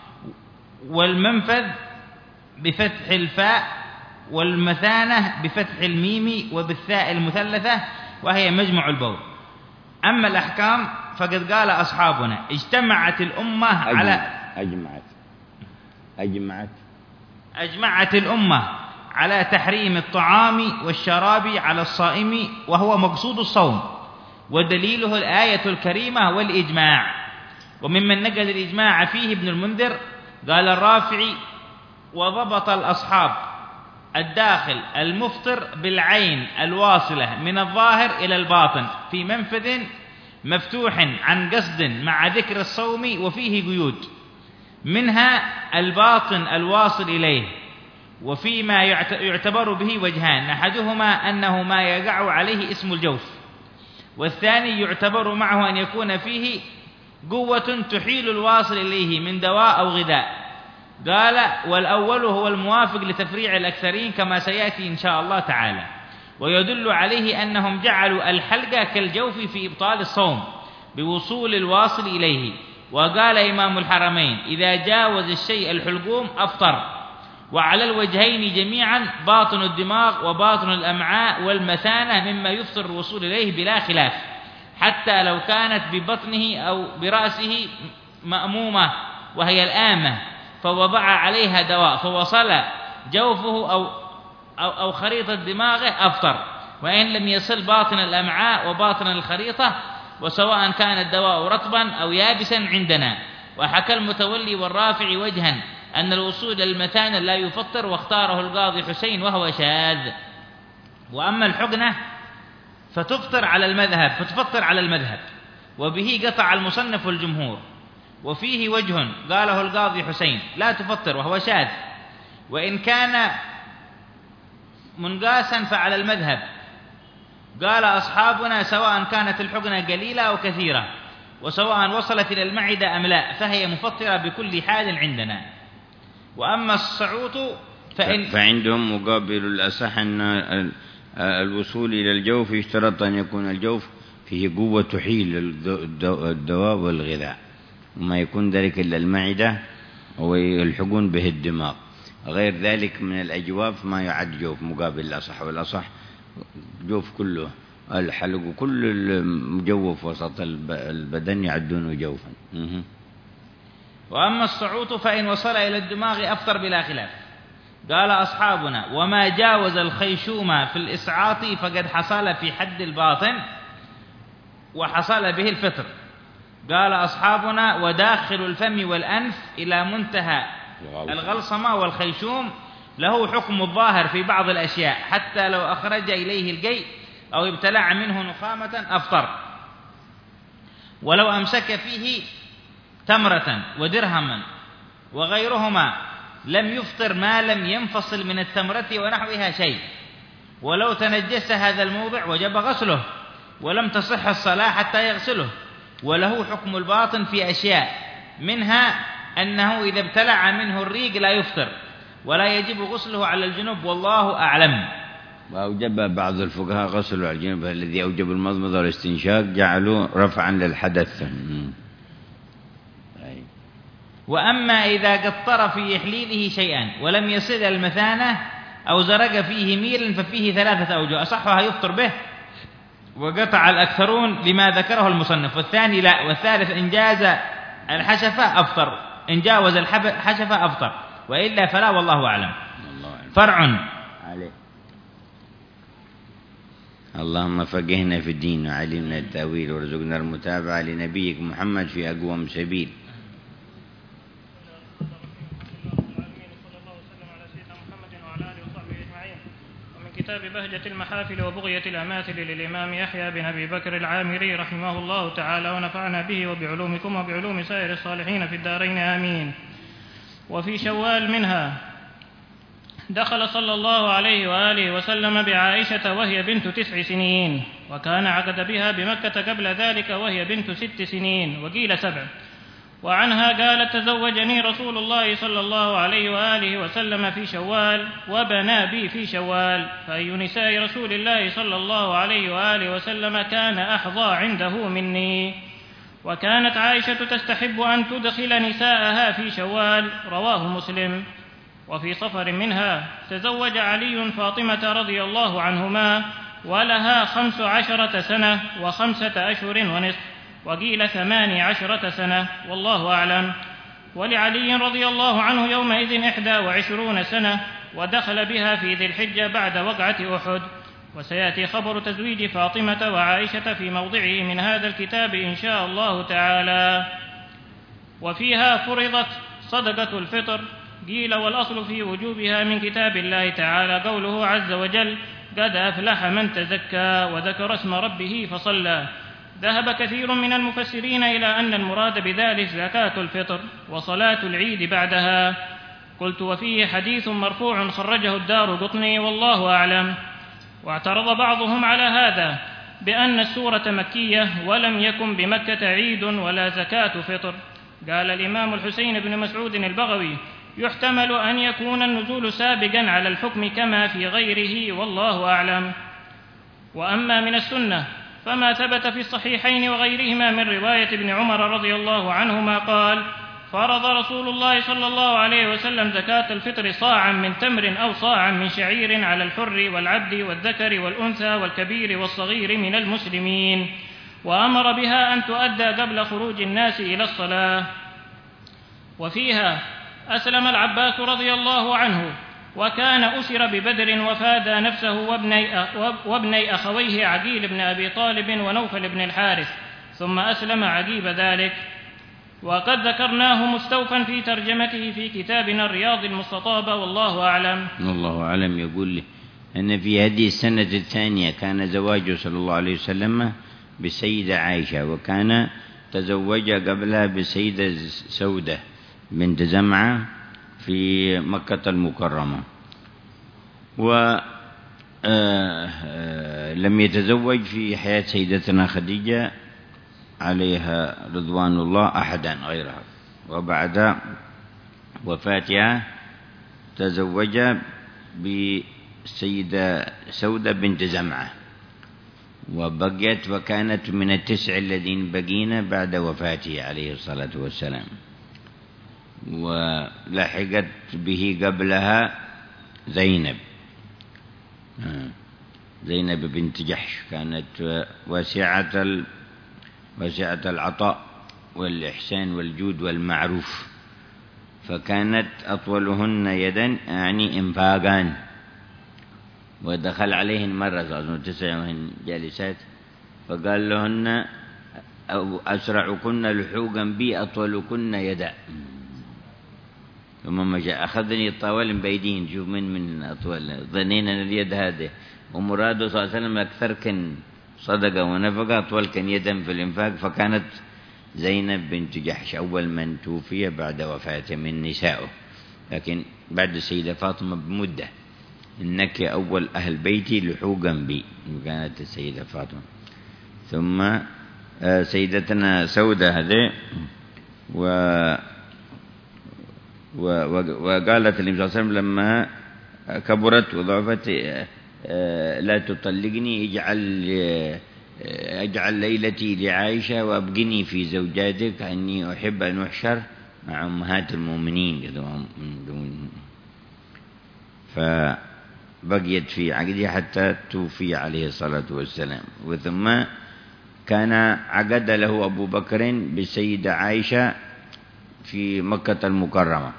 D: والمنفذ بفتح الفاء، والمثانة بفتح الميم وبالثاء المثلثة وهي مجمع البول. أما الأحكام فقد قال أصحابنا: اجتمعت الأمة على
C: أجمعت أجمعت
D: أجمعت الأمة على تحريم الطعام والشراب على الصائم، وهو مقصود الصوم، ودليله الآية الكريمة والإجماع. وممن نقل الإجماع فيه ابن المنذر قال الرافعي: وضبط الأصحاب الداخل المفطر بالعين الواصلة من الظاهر إلى الباطن في منفذ مفتوح عن قصد مع ذكر الصوم، وفيه قيود، منها الباطن الواصل إليه. وفيما يعتبر به وجهان: أحدهما أنه ما يقع عليه اسم الجوف، والثاني يعتبر معه أن يكون فيه قوة تحيل الواصل إليه من دواء أو غذاء. قال: والأول هو الموافق لتفريع الأكثرين كما سيأتي إن شاء الله تعالى، ويدل عليه أنهم جعلوا الحلقة كالجوف في إبطال الصوم بوصول الواصل إليه. وقال إمام الحرمين: إذا جاوز الشيء الحلقوم أفطر. وعلى الوجهين جميعا باطن الدماغ وباطن الأمعاء والمثانة مما يفطر الوصول إليه بلا خلاف، حتى لو كانت ببطنه أو برأسه مأمومة وهي الآمة فوضع عليها دواء فوصل جوفه أو, أو, أو خريطة دماغه أفطر. وإن لم يصل باطن الأمعاء وباطن الخريطة وسواء كان الدواء رطبا أو يابسا عندنا. وحكى المتولي والرافع وجها أن الوصول إلى المثانة لا يفطر، واختاره القاضي حسين وهو شاذ. وأما الحقنة فتفطر على المذهب فتفطر على المذهب وبه قطع المصنف والجمهور. وفيه وجه قاله القاضي حسين لا تفطر وهو شاذ، وإن كان منقاسا فعلى المذهب. قال أصحابنا سواء كانت الحقنة قليلة أو كثيرة، وسواء وصلت إلى المعدة أم لا، فهي مفطرة بكل حال عندنا. وأما الصعوط فإن
C: فعندهم مقابل الأصح أن الوصول إلى الجوف يشترط أن يكون الجوف فيه قوة تحيل الدواء والغذاء، وما يكون ذلك إلا المعدة ويلحقون به الدماغ. غير ذلك من الأجواف ما يعد جوف مقابل الأصح، والأصح جوف كله الحلق وكل المجوف وسط البدن يعدونه جوفا.
D: وأما الصعوط فإن وصل إلى الدماغ أفطر بلا خلاف. قال أصحابنا وما جاوز الخيشوم في الإسعاط فقد حصل في حد الباطن وحصل به الفطر. قال أصحابنا وداخل الفم والأنف إلى منتهى الغلصمة والخيشوم له حكم الظاهر في بعض الأشياء، حتى لو أخرج إليه القيء أو ابتلع منه نخامة أفطر، ولو أمسك فيه تمرة ودرهما وغيرهما لم يفطر ما لم ينفصل من التمرة ونحوها شيء. ولو تنجس هذا الموضع وجب غسله، ولم تصح الصلاة حتى يغسله. وله حكم الباطن في أشياء، منها أنه إذا ابتلع منه الريق لا يفطر ولا يجب غسله على الجنوب، والله أعلم.
C: وأوجب بعض الفقهاء غسله على الجنوب، الذي أوجب المضمضة والاستنشاق جعلوا رفعا للحدث.
D: وأما إذا قطر في إحليله شيئا ولم يصل المثانة أو زرق فيه ميل ففيه ثلاثة أوجه، أصحها يفطر به وقطع الأكثرون لما ذكره المصنف، والثاني لا، والثالث إن جاز الحشفة أفطر، إن جاوز الحشفة أفطر، وإلا فلا، والله أعلم. فرع
C: عليه. اللهم فقهنا في الدين وعلمنا التأويل وارزقنا المتابعة لنبيك محمد في أقوم سبيل.
E: كتاب بهجة المحافل وبغية الأماثل للإمام يحيى بن أبي بكر العامري رحمه الله تعالى، ونفعنا به وبعلومكم وبعلوم سائر الصالحين في الدارين آمين. وفي شوال منها دخل صلى الله عليه وآله وسلم بعائشة وهي بنت تسع سنين، وكان عقد بها بمكة قبل ذلك وهي بنت ست سنين وقيل سبع. وعنها قالت تزوجني رسول الله صلى الله عليه وآله وسلم في شوال وبنى بي في شوال، فأي نساء رسول الله صلى الله عليه وآله وسلم كان أحظى عنده مني. وكانت عائشة تستحب أن تدخل نساءها في شوال، رواه مسلم. وفي صفر منها تزوج علي فاطمة رضي الله عنهما ولها خمس عشرة سنة وخمسة أشهر ونصف، وقيل ثماني عشرة سنة، والله أعلم. ولعلي رضي الله عنه يومئذ إحدى وعشرون سنة، ودخل بها في ذي الحجة بعد وقعة أحد. وسيأتي خبر تزويج فاطمة وعائشة في موضعه من هذا الكتاب إن شاء الله تعالى. وفيها فرضت صدقة الفطر، قيل والأصل في وجوبها من كتاب الله تعالى قوله عز وجل قد أفلح من تزكى وذكر اسم ربه فصلى. ذهب كثير من المفسرين إلى أن المراد بذلك زكاة الفطر وصلاة العيد بعدها. قلت وفيه حديث مرفوع خرجه الدارقطني والله أعلم. واعترض بعضهم على هذا بأن السورة مكية ولم يكن بمكة عيد ولا زكاة فطر. قال الإمام الحسين بن مسعود البغوي يحتمل أن يكون النزول سابقا على الحكم كما في غيره، والله أعلم. وأما من السنة فما ثبت في الصحيحين وغيرهما من رواية ابن عمر رضي الله عنهما قال فرض رسول الله صلى الله عليه وسلم زكاة الفطر صاعا من تمر أو صاعا من شعير على الحر والعبد والذكر والأنثى والكبير والصغير من المسلمين، وأمر بها أن تؤدى قبل خروج الناس إلى الصلاة. وفيها أسلم العباس رضي الله عنه وكان أسر ببدر وفادى نفسه وابني, وابني أخويه عقيل بن أبي طالب ونوفل بن الحارث، ثم أسلم عقيب ذلك. وقد ذكرناه مستوفا في ترجمته في كتابنا الرياض المستطابة، والله أعلم.
C: والله أعلم. يقول أن في هذه السنة الثانية كان زواجه صلى الله عليه وسلم بالسيدة عائشة، وكان تزوج قبلها بالسيدة سودة بنت زمعة في مكة المكرمة، ولم يتزوج في حياة سيدتنا خديجة عليها رضوان الله أحدا غيرها، وبعد وفاتها تزوج بالسيدة سودة بنت زمعة، وبقيت وكانت من التسع الذين بقين بعد وفاته عليه الصلاة والسلام. ولحقت به قبلها زينب زينب بنت جحش، كانت واسعة واسعة العطاء والإحسان والجود والمعروف، فكانت أطولهن يدا يعني إنفاقان. ودخل عليهن مرة أظن تسع وهن جالسات، فقال لهن أسرعكن لحوقا بي أطولكن يدا، ثم مشى أخذني الطاول بأيديهن، شوف من من أطول، ظنينا أن اليد هذه، ومراده صلى الله عليه وسلم أكثر كن صدقة ونفقة أطول كان يدا في الإنفاق. فكانت زينب بنت جحش أول من توفي بعد وفاته من نسائه، لكن بعد السيدة فاطمة بمدة. إنك أول أهل بيتي لحوقا بي، كانت السيدة فاطمة. ثم سيدتنا سودة هذه و وقالت النبي صلى الله عليه وسلم لما كبرت وضعفت لا تطلقني، اجعل اجعل ليلتي لعائشة وابقني في زوجاتك، اني احب ان احشر مع امهات المؤمنين. فبقيت في عقدها حتى توفي عليه الصلاة والسلام. وثم كان عقد له ابو بكر بالسيدة عائشة في مكة المكرمة،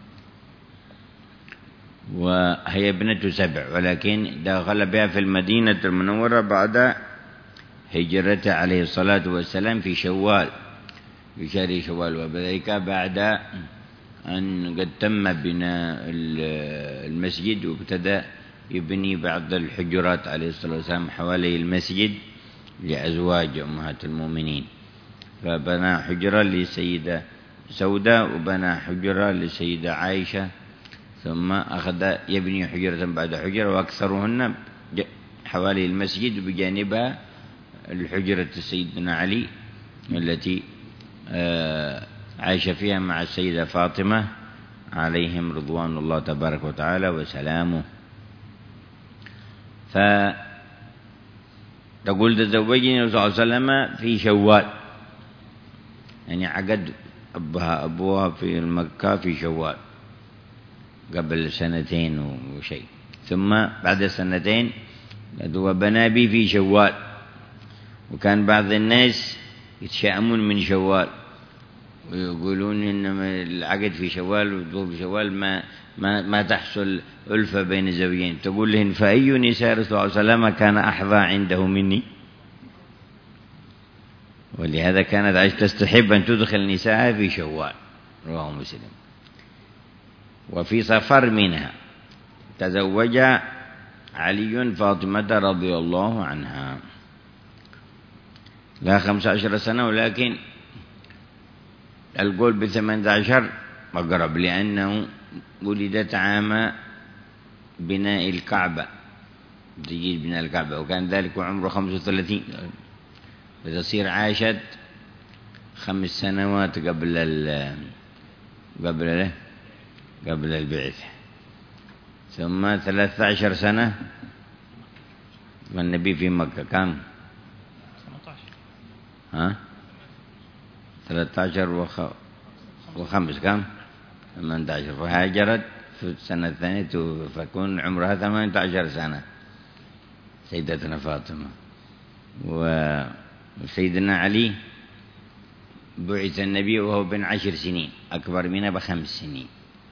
C: وهي ابنة سبع، ولكن دخل بها في المدينة المنورة بعد هجرته عليه الصلاة والسلام في شوال، في شهر شوال، وذلك بعد أن قد تم بناء المسجد وابتدأ يبني بعض الحجرات عليه الصلاة والسلام حوالي المسجد لأزواج أمهات المؤمنين. فبنى حجرة للسيدة سودة وبنى حجرة للسيدة عائشة، ثم أخذ يبني حجرة بعد حجرة، وأكثرهن حوالي المسجد، بجانبها الحجرة سيدنا علي التي عاش فيها مع السيدة فاطمة عليهم رضوان الله تبارك وتعالى وسلامه. فتقول تزوجني النبي صلى الله عليه وسلم في شوال، يعني عقد أبوها أبوها في المكة في شوال قبل سنتين وشيء، ثم بعد سنتين وبنى بي في شوال. وكان بعض الناس يتشائمون من شوال ويقولون إنما العقد في شوال والدخول في شوال ما ما ما تحصل ألفة بين الزوجين. تقول لهن فأي نساء رسول الله صلى الله عليه وسلم كان أحظى عنده مني؟ ولهذا كانت عائشة تستحب أن تدخل نساءها في شوال، رواه مسلم. وفي صفر منها تزوج علي فاطمة رضي الله عنها، لا خمس عشر سنة، ولكن القول بثمان عشر أقرب، لأنه ولدت عام بناء الكعبة، تجيد بناء الكعبة، وكان ذلك عمره خمس وثلاثين، فتصير عاشت خمس سنوات قبل ال قبل له قبل البعث. ثم ثلاثة عشر سنة والنبي في مكة كم؟ ها؟ ثلاثة عشر وخ... وخمس كم؟ ثمانية عشر. فهاجرت في السنة الثانية فكون عمرها ثمانية عشر سنة سيدتنا فاطمة. وسيدنا علي بعث النبي وهو بن عشر سنين، أكبر منه بخمس سنين،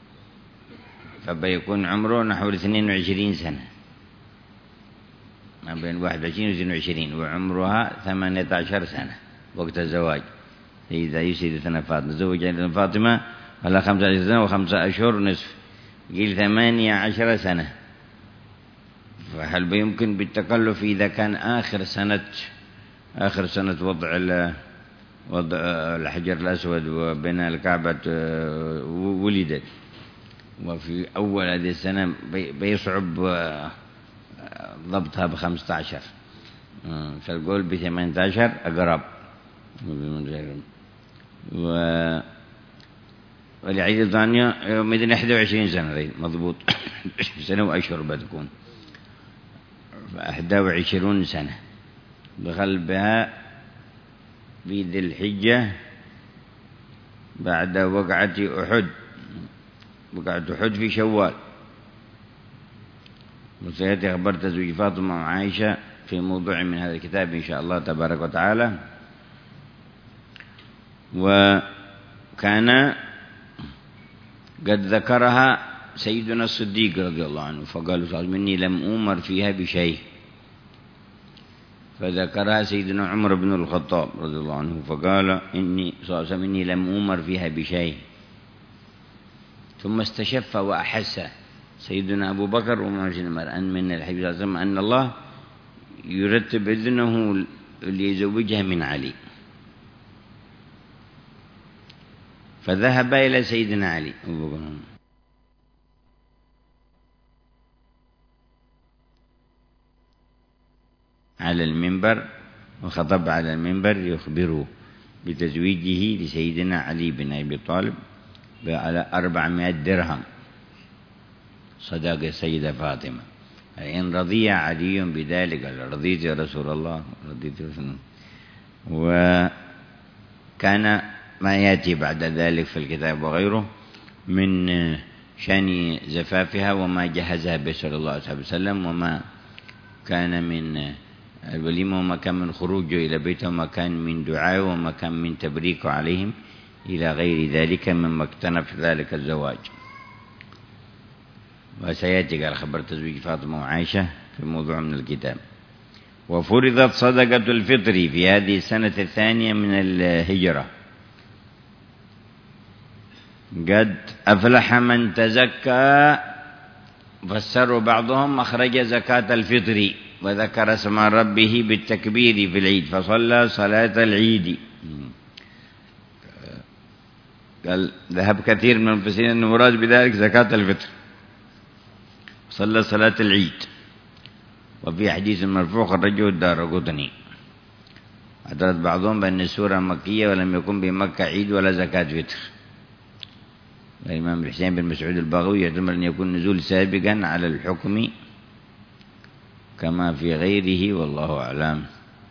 C: فبيكون عمره نحو اثنين وعشرين سنة، ما بين واحد وعشرين واثنين وعشرين، وعمرها ثمانية عشر سنة. وقت الزواج. سيدة سيدتنا فاطمة زوج سيدتنا فاطمة على خمسة عشر سنة وخمسة أشهر نصف، قيل ثمانية عشر سنة. فهل بيمكن بالتكلف إذا كان آخر سنة آخر سنة وضع وضع الحجر الأسود وبناء الكعبة ولدت، وفي أول هذه السنة بيصعب ضبطها بخمسة عشر، فالقول بثمانية عشر أقرب. و والعيد الثانية يومئذ إحدى وعشرين سنة مضبوط سنة وأشهر بتكون إحدى وعشرون سنة دخل بها في ذي الحجة بعد وقعة أحد. وقعة أحد في شوال، وسيأتي خبر تزويج فاطمة وعائشة في موضوع من هذا الكتاب إن شاء الله تبارك وتعالى. وكان قد ذكرها سيدنا الصديق رضي الله عنه فقال صلى الله مني لم أمر فيها بشيء، فذكرها سيدنا عمر بن الخطاب رضي الله عنه فقال إني صلى الله عليه وسلم إني لم أمر فيها بشيء. ثم استشف وأحس سيدنا أبو بكر ومعجن أن من الحبيب صلى الله عليه وسلم أن الله يرتب إذنه ليزوجها من علي، فذهب إلى سيدنا علي على المنبر، وخطب على المنبر يخبره بتزويجه لسيدنا علي بن أبي طالب على أربعمائة درهم صداق السيدة فاطمة. إن رضي علي بذلك قال رضيت يا رسول الله رضيت يا رسول الله. وكان ما يأتي بعد ذلك في الكتاب وغيره من شأن زفافها وما جهزها به صلى الله عليه وسلم، وما كان من الوليمة وما كان من خروجه إلى بيته وما كان من دعائه وما كان من تبريكه عليهم إلى غير ذلك مما اكتنف ذلك الزواج. وسيأتي قال خبر تزويج فاطمة وعائشة في موضوع من الكتاب. وفرضت صدقة الفطر في هذه السنة الثانية من الهجرة. قد أفلح من تزكى، فسروا بعضهم أخرج زكاة الفطر وذكر اسم ربه بالتكبير في العيد فصلى صلاة العيد. قال ذهب كثير من المفسرين أن المراد بذلك زكاة الفطر صلى صلاة العيد. وفي حديث مرفوع خرجه الدارقطني اعترض بعضهم بأن السورة مكية ولم يكن بمكة عيد ولا زكاة فطر. الإمام الحسين بن مسعود البغوي يحتمل أن يكون نزول سابقا على الحكم كما في غيره والله أعلم.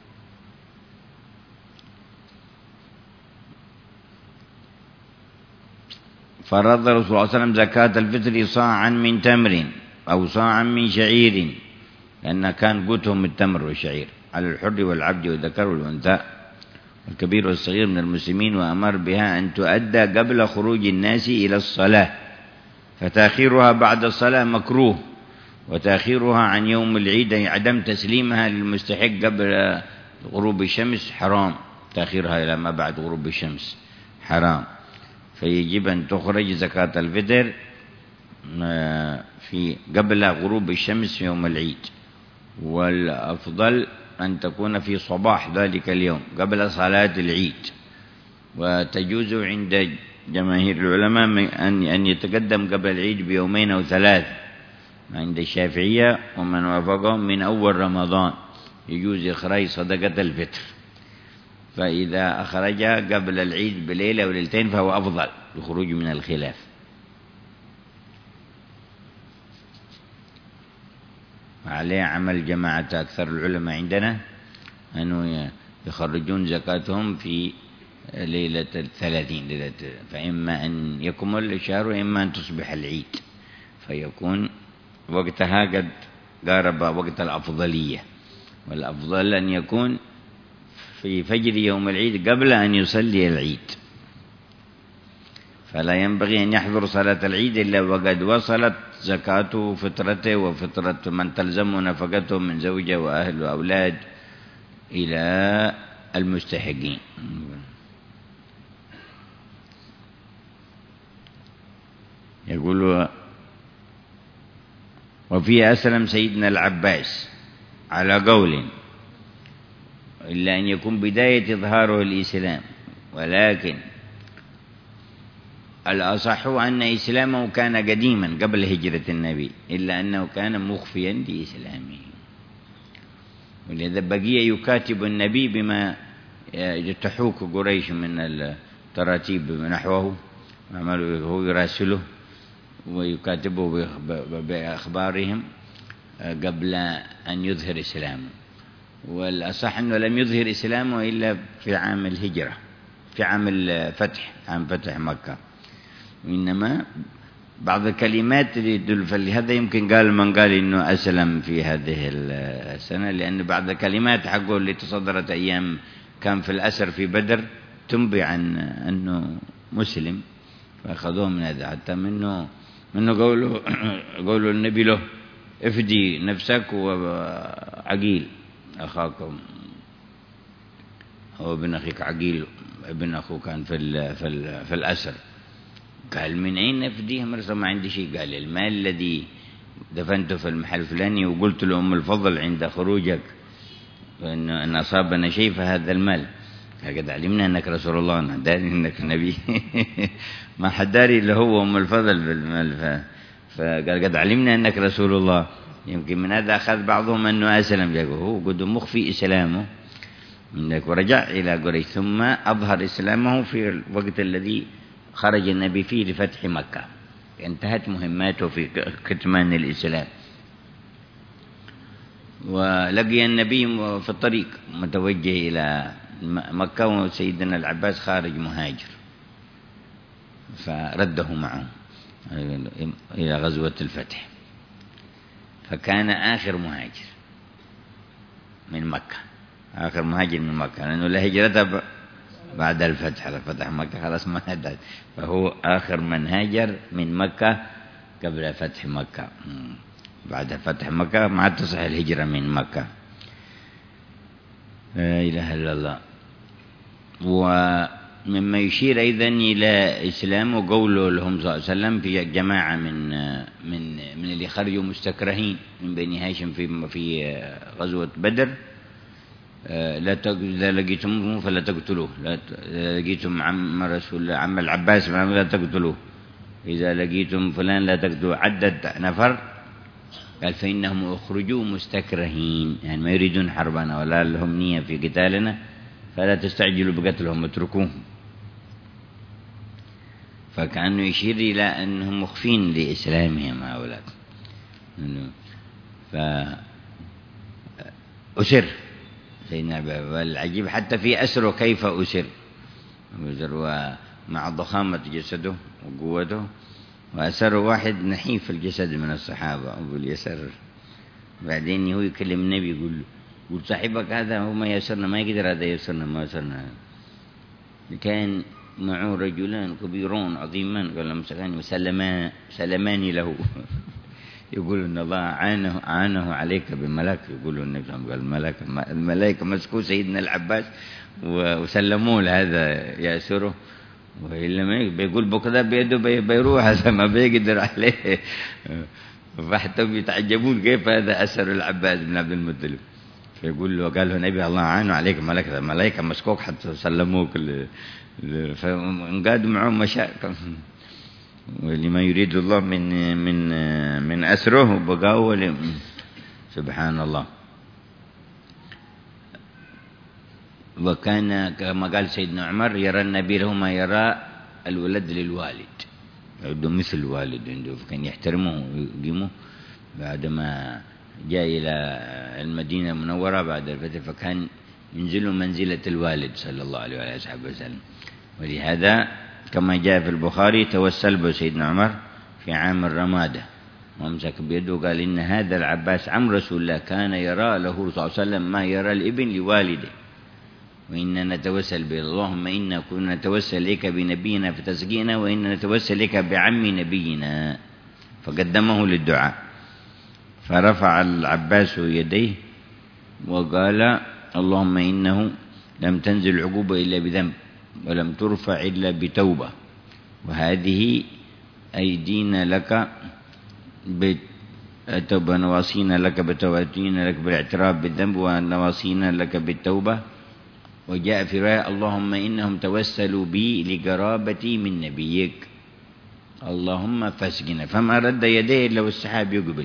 C: فرض الرسول صلى الله عليه وسلم زكاة الفطر صاعا من تمر أو صاعا من شعير، لأن كان قوتهم التمر والشعير على الحر والعبد والذكر والأنثى والكبير والصغير من المسلمين، وأمر بها أن تؤدى قبل خروج الناس إلى الصلاة، فتأخيرها بعد الصلاة مكروه، وتأخيرها عن يوم العيد عدم تسليمها للمستحق قبل غروب الشمس حرام، تأخيرها إلى ما بعد غروب الشمس حرام. فيجب أن تخرج زكاة الفطر في قبل غروب الشمس في يوم العيد، والأفضل أن تكون في صباح ذلك اليوم قبل صلاة العيد. وتجوز عند جماهير العلماء أن يتقدم قبل العيد بيومين أو ثلاث عند الشافعية ومن وافقهم من أول رمضان يجوز إخراج صدقة الفطر، فإذا أخرج قبل العيد بليلة وليلتين فهو أفضل لخروج من الخلاف. وعليه عمل جماعة أكثر العلماء عندنا أنه يخرجون زكاتهم في ليلة الثلاثين ليلة، فإما أن يكمل الشهر وإما أن تصبح العيد، فيكون وقتها قد قارب وقت الأفضلية، والأفضل أن يكون في فجر يوم العيد قبل أن يصلي العيد. فلا ينبغي أن يحضر صلاة العيد إلا وقد وصلت زكاته فطرته وفطرة من تلزم نفقته من زوجة وأهل وأولاد إلى المستحقين. يقول وفي أسلم سيدنا العباس على قول إلا أن يكون بداية إظهاره الإسلام، ولكن الأصح أن إسلامه كان قديما قبل هجرة النبي، إلا أنه كان مخفيا لإسلامه، ولذا بقي يكاتب النبي بما تحوك قريش من التراتيب نحوه، هو يراسله ويكاتبه بأخبارهم قبل أن يظهر إسلامه. والأصح أنه لم يظهر إسلامه إلا في عام الهجرة، في عام الفتح، عام فتح مكة. وإنما بعض الكلمات يدل، فلهذا يمكن قال من قال إنه أسلم في هذه السنة، لأن بعض الكلمات حقه اللي تصدرت أيام كان في الأسر في بدر تنبي عن أنه مسلم، فأخذوه من هذا. حتى منه منه قوله قوله النبي له افدي نفسك وعقيل أخاكم، هو ابن أخيك عقيل ابن أخوه كان في ال في, ال في الأسر. قال من أين نفديه؟ مرسى ما عندي شيء. قال المال الذي دفنته في المحل الفلاني وقلت لأم الفضل عند خروجك إن أن أصابنا شيء فهذا المال. قال قد علمنا أنك رسول الله، نحداري أنك نبي ما حداري اللي هو أم الفضل بالمال. فقال قد علمنا أنك رسول الله. يمكن من هذا أخذ بعضهم أنه أسلم، هو قد مخفي إسلامه منك ورجع إلى قريش، ثم أظهر إسلامه في الوقت الذي خرج النبي فيه لفتح مكة، انتهت مهماته في كتمان الإسلام. ولقي النبي في الطريق متوجه إلى مكة وسيدنا العباس خارج مهاجر، فرده معه إلى غزوة الفتح، فكان آخر مهاجر من مكة، آخر مهاجر من مكة، لأنه لا هجرة بعد الفتح، على فتح مكة خلاص ما هدد، فهو آخر من هاجر من مكة قبل فتح مكة. بعد فتح مكة ما تصح الهجرة من مكة. لا إله إلا الله. ومما يشير أيضا إلى إسلام وقوله لهم صلى الله عليه وسلم في جماعة من من من اللي خرجوا مستكرهين من بني هاشم في في غزوة بدر، لا إذا لقيتم فلا تقتلوه، لا لقيتم عم رسول عم العباس لا تقتلوه، إذا لقيتم فلان لا تقتلوه. عدد نفر قال فإنهم أخرجوا مستكرهين، يعني ما يريدون حربنا ولا لهم نية في قتالنا، فلا تستعجلوا بقتلهم اتركوهم. فكأنه يشير إلى أنهم مخفين لإسلامهم هؤلاء. فأسر والعجيب حتى في أسره كيف أسر، ومع ضخامة جسده وقوته، وأسر واحد نحيف الجسد من الصحابة أبو اليسر. بعدين هو يكلم النبي يقول يقول صاحبك هذا هو ما يسرنا، ما يقدر هذا يسرنا، ما يسرنا. كان معه رجلان كبيرون عظيمان، قال لهم سكاني سلمان سلمان له يقول إن الله عانه عانه عليك بملاك، يقول النبي صلى الله عليه وسلم الملائكة الملائكة مسكوا سيدنا العباس وسلموه لهذا يأسره، وإلا ما بيقول بكذا بيده بيروح هذا ما بيقدر عليه. فحتى بيتعجبون كيف هذا أسر العباس بن عبد المطلب. فيقول له قال له النبي الله عانه عليك ملائكة الملائكة مسكوك حتى سلموك، فانقادوا معهم مشاكل. ولما يريد الله من من من أسره بقاوة سبحان الله. وكان كما قال سيدنا عمر يرى النبي له ما يرى الولد للوالد، عنده مثل الوالد عنده، فكان يحترمه ويقيمه. بعدما جاء إلى المدينة المنورة بعد الفتح فكان ينزل منزلة الوالد صلى الله عليه وسلم. ولهذا كما جاء في البخاري توسل به سيدنا عمر في عام الرمادة وامسك بيده وقال إن هذا العباس عم رسول الله كان يرى له صلى الله عليه وسلم ما يرى الابن لوالده، وإننا نتوسل به اللهم إنا كنا نتوسل إليك بنبينا فتسقينا، وإننا نتوسل إليك بعم نبينا، فقدمه للدعاء. فرفع العباس يديه وقال اللهم إنه لم تنزل عقوبة إلا بذنب ولم ترفع إلا بتوبة. وهذه أيدينا لك بالتوبة، نواصينا لك بالتوبة، أيدينا لك بالاعتراف بالذنب ونواصينا لك بالتوبة. وجاء في رواية اللهم إنهم توسلوا بي لقرابتي من نبيك اللهم فاسقنا، فما رد يديه إلا والسحاب يقبل،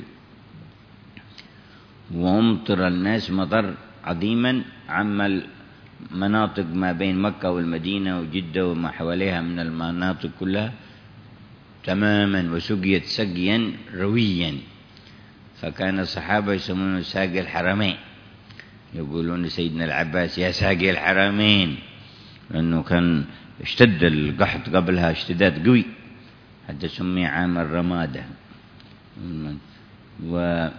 C: وامطر الناس مطر عظيما عم المناطق ما بين مكة والمدينة وجدة وما حواليها من المناطق كلها تماما، وسقيت سقيا رويا. فكان الصحابة يسمونه ساقي الحرمين، يقولون سيدنا العباس يا ساقي الحرمين، لأنه كان اشتد القحط قبلها اشتداد قوي حتى سمي عام الرمادة. و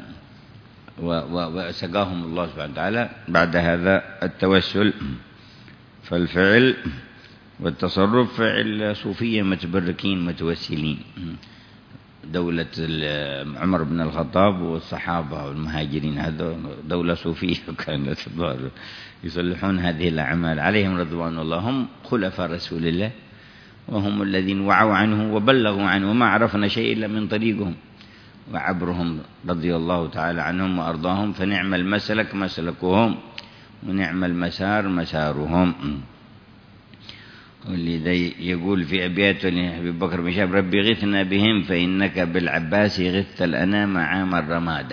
C: وسقاهم الله سبحانه وتعالى. بعد هذا التوسل فالفعل والتصرف فعل صوفية متبركين متوسلين. دولة عمر بن الخطاب والصحابة والمهاجرين هذا دولة صوفية كانت يصلحون هذه الأعمال عليهم رضوان الله. هم خلفاء رسول الله وهم الذين وعوا عنه وبلغوا عنه، وما عرفنا شيء إلا من طريقهم وعبرهم رضي الله تعالى عنهم وأرضاهم. فنعم المسلك مسلكهم ونعم المسار مسارهم. ولذا يقول في أبياته لأبي بكر بن شاب ربي غثنا بهم فإنك بالعباس غثت الأنام عام الرمادة.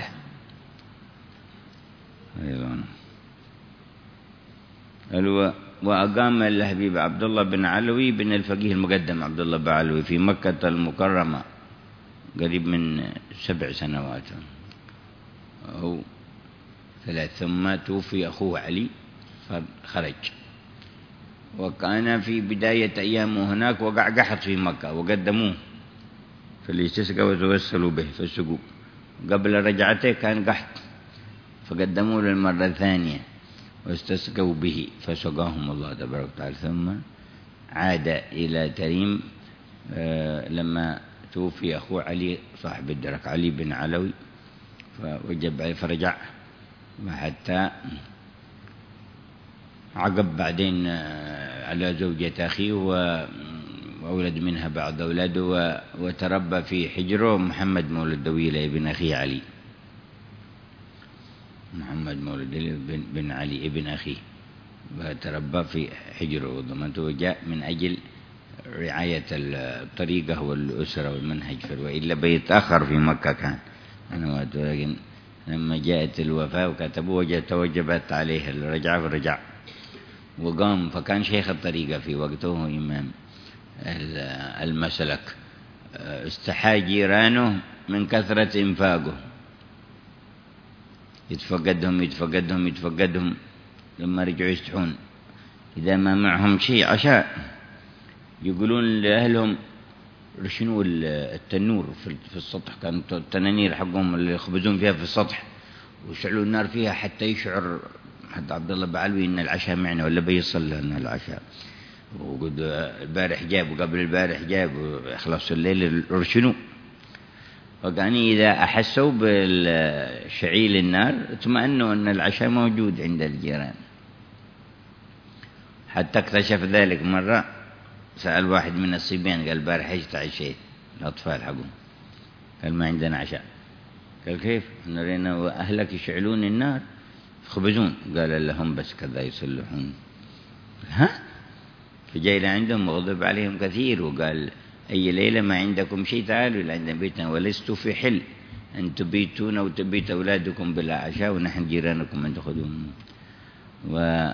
C: أيضا وأقام الحبيب عبد الله بن علوي بن الفقيه المقدم عبد الله بن علوي في مكة المكرمة قريب من سبع سنوات أو ثلاث، ثم توفي أخوه علي فخرج. وكان في بداية أيامه هناك وقع قحط في مكة وقدموه فليستسقى وتوسلوا به فسقوا. قبل رجعته كان قحط فقدموه للمرة الثانية واستسقوا به فسقاهم الله تبارك وتعالى. ثم عاد إلى تريم لما توفي أخوه علي صاحب الدرك علي بن علوي فوجب فرجع، وحتى عقب بعدين على زوجة أخيه وأولد منها بعض أولاده، وتربى في حجره محمد مولد دويلة ابن أخيه علي، محمد مولد بن, بن علي ابن أخيه، وتربى في حجره وضمنته، وجاء من أجل رعاية الطريقة والأسرة والمنهج، وإلا بيتأخر في مكة كان أنا لكن لما جاءت الوفاة وكتبوه توجبت عليه الرجعة والرجع وقام. فكان شيخ الطريقة في وقته إمام المسلك. استحى جيرانه من كثرة إنفاقه، يتفقدهم يتفقدهم يتفقدهم لما رجعوا يستحون إذا ما معهم شيء عشاء يقولون لأهلهم رشنوا التنور في السطح، كانت التنانير حقهم اللي يخبزون فيها في السطح وشعلوا النار فيها حتى يشعر حتى عبد الله بعلوي إن العشاء معنا ولا بيصل لنا العشاء. وقد البارح جاب وقبل البارح جاب وخلاص الليل رشنوا. وكان إذا أحسوا بالشعيل النار اطمأنوا أن العشاء موجود عند الجيران. حتى اكتشف ذلك مرة، سأل واحد من الصبيان قال البارح ايش تعشيت؟ الأطفال حقهم قال ما عندنا عشاء. قال كيف؟ نرينا أهلك يشعلون النار يخبزون. قال لهم بس كذا يصلحون. ها؟ فجاء إلى عندهم وغضب عليهم كثير وقال أي ليلة ما عندكم شيء تعالوا إلى عند بيتنا ولست في حل أن تبيتون أو تبيت أولادكم بلا عشاء ونحن جيرانكم أن تأخذون. و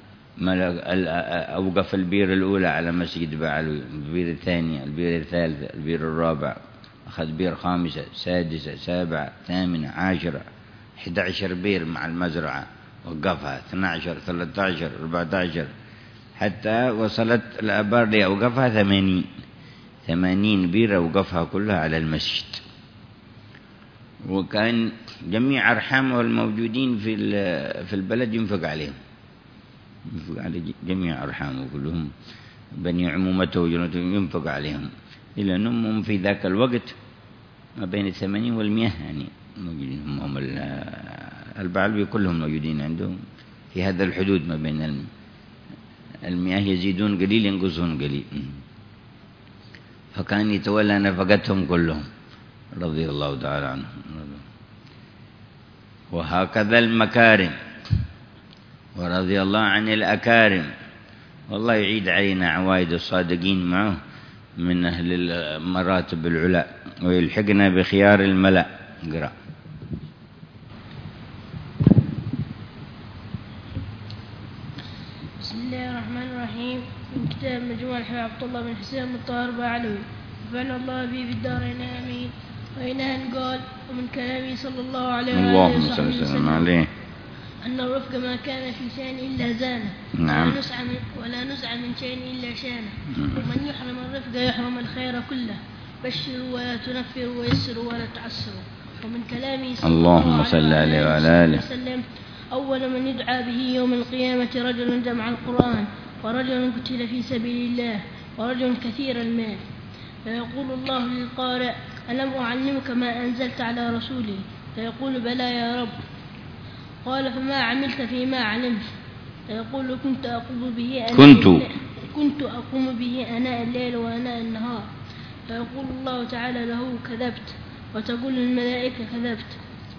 C: أوقف البير الأولى على مسجد بعلوي، البير الثانية، البير الثالثة، البير الرابع، أخذ بير خامسة سادسة سابعة ثامنة عاشرة أحد عشر بير مع المزرعة وقفها اثنا عشر ثلاثة عشر أربعة عشر حتى وصلت الأبار اللي أوقفها ثمانين ثمانين بير أوقفها كلها على المسجد. وكان جميع أرحامه الموجودين في في البلد ينفق عليهم، ينفق على جميع أرحامه كلهم بني عمومته وجنته ينفق عليهم، إلا أنهم في ذاك الوقت ما بين الثمانين والمئة يعني موجودين، هم البعلوي كلهم موجودين عندهم في هذا الحدود ما بين المياه يزيدون قليل ينقصون قليل، فكان يتولى نفقتهم كلهم رضي الله تعالى عنهم. وهكذا المكارم، ورضي الله عن الأكارم. والله يعيد علينا عوايد الصادقين معه من أهل المراتب العلا، ويلحقنا بخيار الملأ. اقرأ.
F: بسم الله الرحمن الرحيم. من كتاب مجموع الحبيب عبد الله بن حسين الطاهر بعلوي، نفعنا الله به في الدارين آمين. وإنها قال: ومن كلامه صلى الله عليه وآله وسلم عليه أن الرفق ما كان في شأن إلا زانه،
C: نعم.
F: ولا نسعى من, ولا نسعى من شيء إلا شانه. ومن يحرم الرفق يحرم الخير كله. بشروا ولا تنفروا ويسروا ولا تعسروا. ومن كلامه صلى
C: اللهم صل عليه وعلى آله
F: وسلم: أول من يدعى به يوم القيامة رجل جمع القرآن، ورجل قتل في سبيل الله، ورجل كثير المال. فيقول الله للقارئ: ألم أعلمك ما أنزلت على رسولي؟ فيقول: بلى يا رب. قال: فما عملت فيما علمت؟ فيقول: كنت أقوم به أناء
C: كنت
F: كنت أقوم به أناء الليل وأناء النهار. فيقول الله تعالى له: كذبت. وتقول الملائكة: كذبت،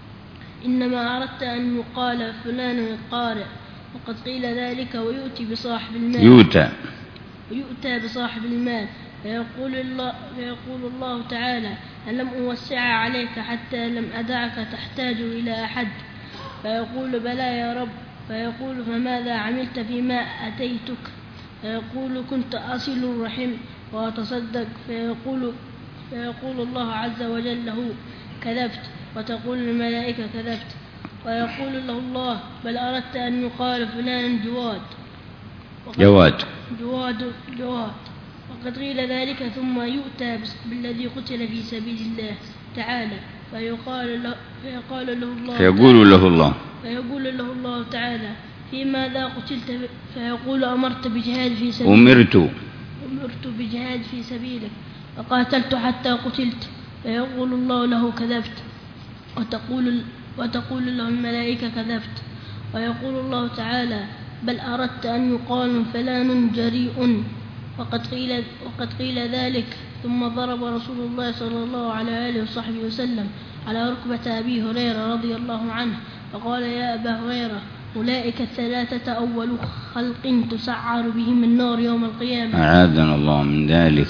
F: إنما أردت أن يقال فلان القارئ. وقد قيل ذلك. ويؤتي بصاحب المال
C: يؤتى
F: ويؤتى بصاحب المال فيقول الله, فيقول الله تعالى: ألم أوسع عليك حتى لم أدعك تحتاج إلى أحد؟ فيقول: بلى يا رب. فيقول: فماذا عملت فيما أتيتك؟ فيقول: كنت أصل الرحم وأتصدق. فيقول, فيقول الله عز وجل له: كذبت. وتقول الملائكة: كذبت. ويقول له الله: بل أردت أن يقال فلان جواد
C: جواد
F: جواد جواد وقد قيل ذلك. ثم يؤتى بالذي قتل في سبيل الله تعالى فيقال له, فيقال له الله
C: فيقول له الله
F: فيقول له الله تعالى: في ماذا قتلت؟ فيقول: أمرت بجهاد في سبيلك
C: أمرت
F: أمرت بجهاد في سبيلك فقاتلت حتى قتلت. فيقول الله له: كذبت. وتقول وتقول له الملائكة: كذبت. ويقول الله تعالى: بل أردت أن يقال فلان جريء وقد قيل, وقد قيل ذلك. ثم ضرب رسول الله صلى الله عليه وآله وصحبه وسلم على ركبة أبي هريرة رضي الله عنه فقال: يا أبا هريرة، أولئك الثلاثة أول خلق تسعر بهم النار يوم القيامة.
C: أعاذنا الله من ذلك.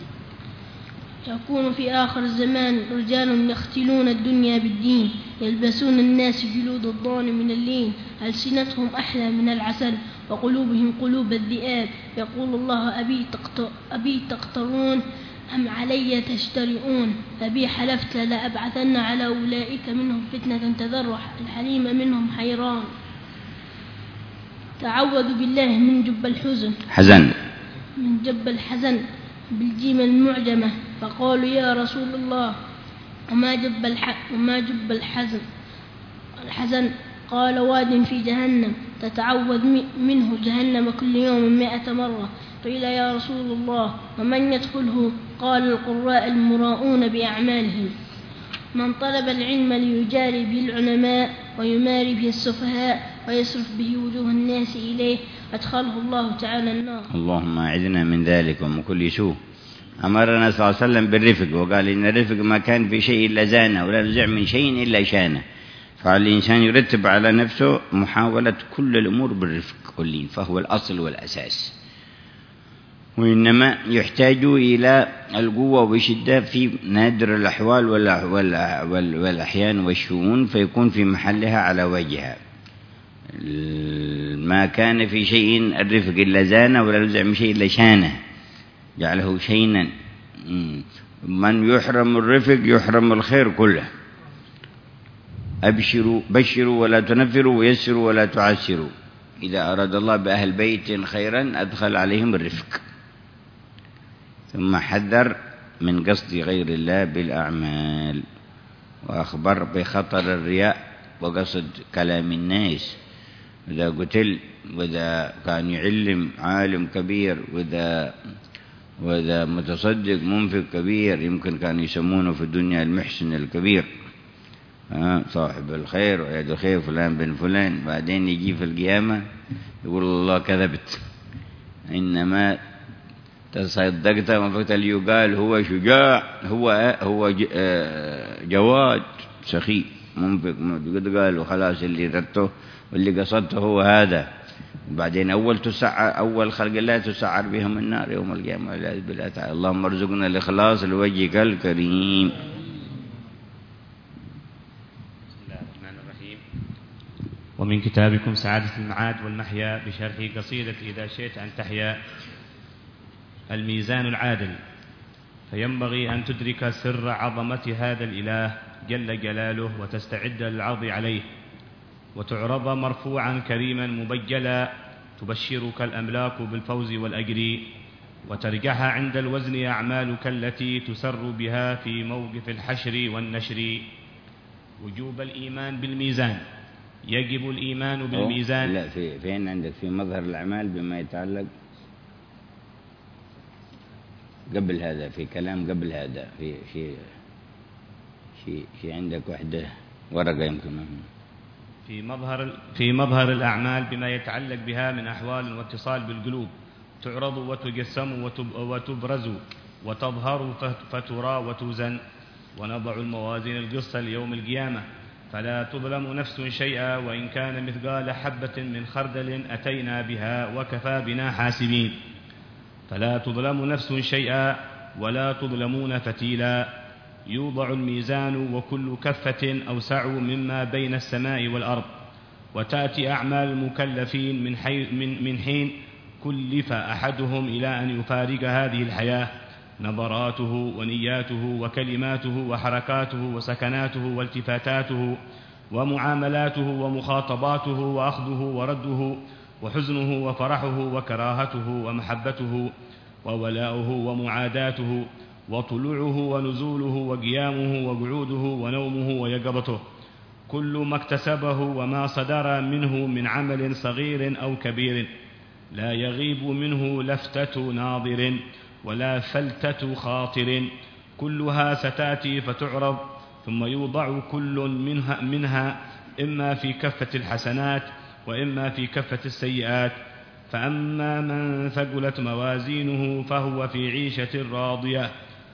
F: يكون في آخر الزمان رجال يختلون الدنيا بالدين، يلبسون الناس جلود الضان من اللين، ألسنتهم أحلى من العسل وقلوبهم قلوب الذئاب. يقول الله: أبي, تقتر أبي تقترون أم علي تجترئون؟ فبي حلفت لأبعثن على أولئك منهم فتنة تذر الحليم منهم حيران. تعوذ بالله من جب الحزن
C: حزن
F: من جب الحزن بالجيم المعجمة. فقالوا: يا رسول الله، وما جب, الح... وما جب الحزن الحزن قال: واد في جهنم تتعوذ منه جهنم كل يوم مئة مرة. قيل: يا رسول الله، ومن يدخله؟ قال: القراء المراؤون بأعمالهم. من طلب العلم ليجاري به العلماء ويماري به السفهاء ويصرف به وجوه الناس إليه أدخله الله تعالى النار.
C: اللهم أعذنا من ذلك ومن كل سوء. أمرنا صلى الله عليه وسلم بالرفق، وقال: إن الرفق ما كان في شيء إلا زانه، ولا نزع من شيء إلا شانه. فالإنسان يرتب على نفسه محاولة كل الأمور بالرفق واللين، فهو الأصل والأساس. وإنما يحتاج إلى القوة والشدة في نادر الأحوال والأحيان والشؤون، فيكون في محلها على وجهها. ما كان في شيء الرفق إلا زانه، ولا نزع من شيء إلا شانه، جعله شينا. من يحرم الرفق يحرم الخير كله. أبشروا بشروا ولا تنفروا ويسروا ولا تعسروا. إذا أراد الله بأهل بيت خيرا أدخل عليهم الرفق. ثم حذر من قصد غير الله بالأعمال، وأخبر بخطر الرياء وقصد كلام الناس. إذا قتل، وإذا كان يعلم عالم كبير، وإذا وإذا متصدق منفق كبير، يمكن كانوا يسمونه في الدنيا المحسن الكبير، صاحب الخير ويد الخير فلان بن فلان. بعدين يجي في القيامة يقول الله: كذبت. إنما تصدقت وانفقت ليقال هو شجاع، هو هو جواد سخي منفق. قد قالوا خلاص اللي ردته واللي قصدته هو هذا. بعدين أول تسعر أول خلق الله تسعر بهم النار يوم القيامة والعياذ بالله تعالى. اللهم ارزقنا الإخلاص لوجهك الكريم.
A: بسم الله الرحمن الرحيم. ومن كتابكم سعادة المعاد والمحيا بشرح قصيدة إذا شئت أن تحيا. الميزان العادل. فينبغي أن تدرك سر عظمة هذا الإله جل جلاله وتستعد للعرض عليه، وتعرض مرفوعا كريما مبجلا تبشرك الأملاك بالفوز والأجر، وترجعها عند الوزن أعمالك التي تسر بها في موقف الحشر والنشر. وجوب الإيمان بالميزان. يجب الإيمان بالميزان.
C: لا في فين عندك في مظهر الأعمال بما يتعلق قبل هذا، في كلام قبل هذا، في شيء شيء شيء عندك وحدة ورقة يمكن
A: في مظهر في مظهر الأعمال بما يتعلق بها من أحوال واتصال بالقلوب، تعرض وتجسم وتبرز وتظهر فترى وتوزن. ونضع الموازين القسط ليوم القيامة فلا تظلم نفس شيئا وإن كان مثقال حبة من خردل أتينا بها وكفى بنا حاسبين. فلا تظلم نفس شيئا ولا تظلمون فتيلا. يوضع الميزان وكل كفة أوسع مما بين السماء والأرض، وتأتي أعمال المكلفين من, حي من, من حين كلف أحدهم إلى أن يفارق هذه الحياة، نظراته ونياته وكلماته وحركاته وسكناته والتفاتاته ومعاملاته ومخاطباته وأخذه ورده وحزنه وفرحه وكراهته ومحبته وولاؤه ومعاداته وطلوعه ونزوله وقيامه وقعوده ونومه ويقظته، كل ما اكتسبه وما صدر منه من عمل صغير أو كبير، لا يغيب منه لفتة ناظر ولا فلتة خاطر، كلها ستأتي فتعرض ثم يوضع كل منها, منها إما في كفة الحسنات وإما في كفة السيئات. فأما من ثقلت موازينه فهو في عيشة راضية،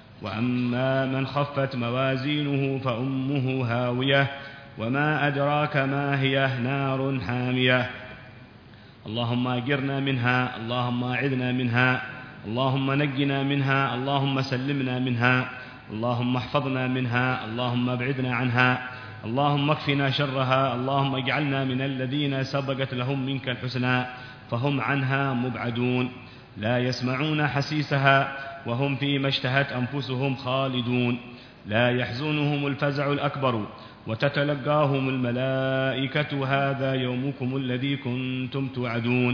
A: وأما من خفت موازينه فأمه هاوية، وما أدراك ما هي نار حامية. اللهم أجرنا منها، اللهم أعذنا منها، اللهم نجنا منها، اللهم سلمنا منها، اللهم احفظنا منها، اللهم ابعدنا عنها، اللهم اكفنا شرها، اللهم اجعلنا من الذين سبقت لهم منك الحسنى فهم عنها مبعدون، لا يسمعون حسيسها وهم فيما اشتهت أنفسهم خالدون، لا يحزنهم الفزع الأكبر وتتلقاهم الملائكة هذا يومكم الذي كنتم توعدون.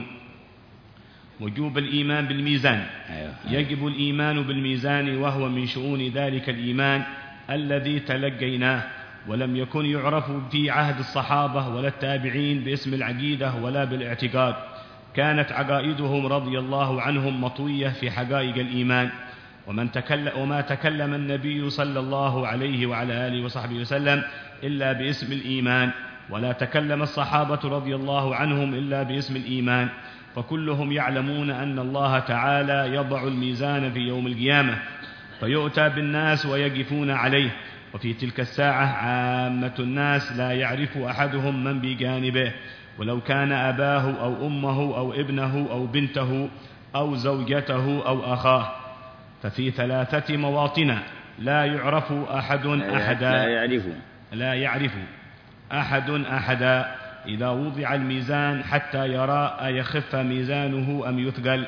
A: وجوب الإيمان بالميزان. يجب الإيمان بالميزان وهو من شؤون ذلك الإيمان الذي تلقيناه، ولم يكن يعرف في عهد الصحابة ولا التابعين باسم العقيدة ولا بالاعتقاد، كانت عقائدهم رضي الله عنهم مطوية في حقائق الإيمان. ومن تكلم وما تكلم النبي صلى الله عليه وعلى آله وصحبه وسلم إلا باسم الإيمان، ولا تكلم الصحابة رضي الله عنهم إلا باسم الإيمان، فكلهم يعلمون أن الله تعالى يضع الميزان في يوم القيامة فيؤتى بالناس ويقفون عليه، وفي تلك الساعة عامة الناس لا يعرف أحدهم من بجانبه، ولو كان أباه أو أمه أو ابنه أو بنته أو زوجته أو أخاه. ففي ثلاثة مواطن لا يعرف أحد أحدا
C: لا يعرف
A: لا يعرف أحد أحدا إذا وضع الميزان حتى يرى أيخف ميزانه أم يثقل،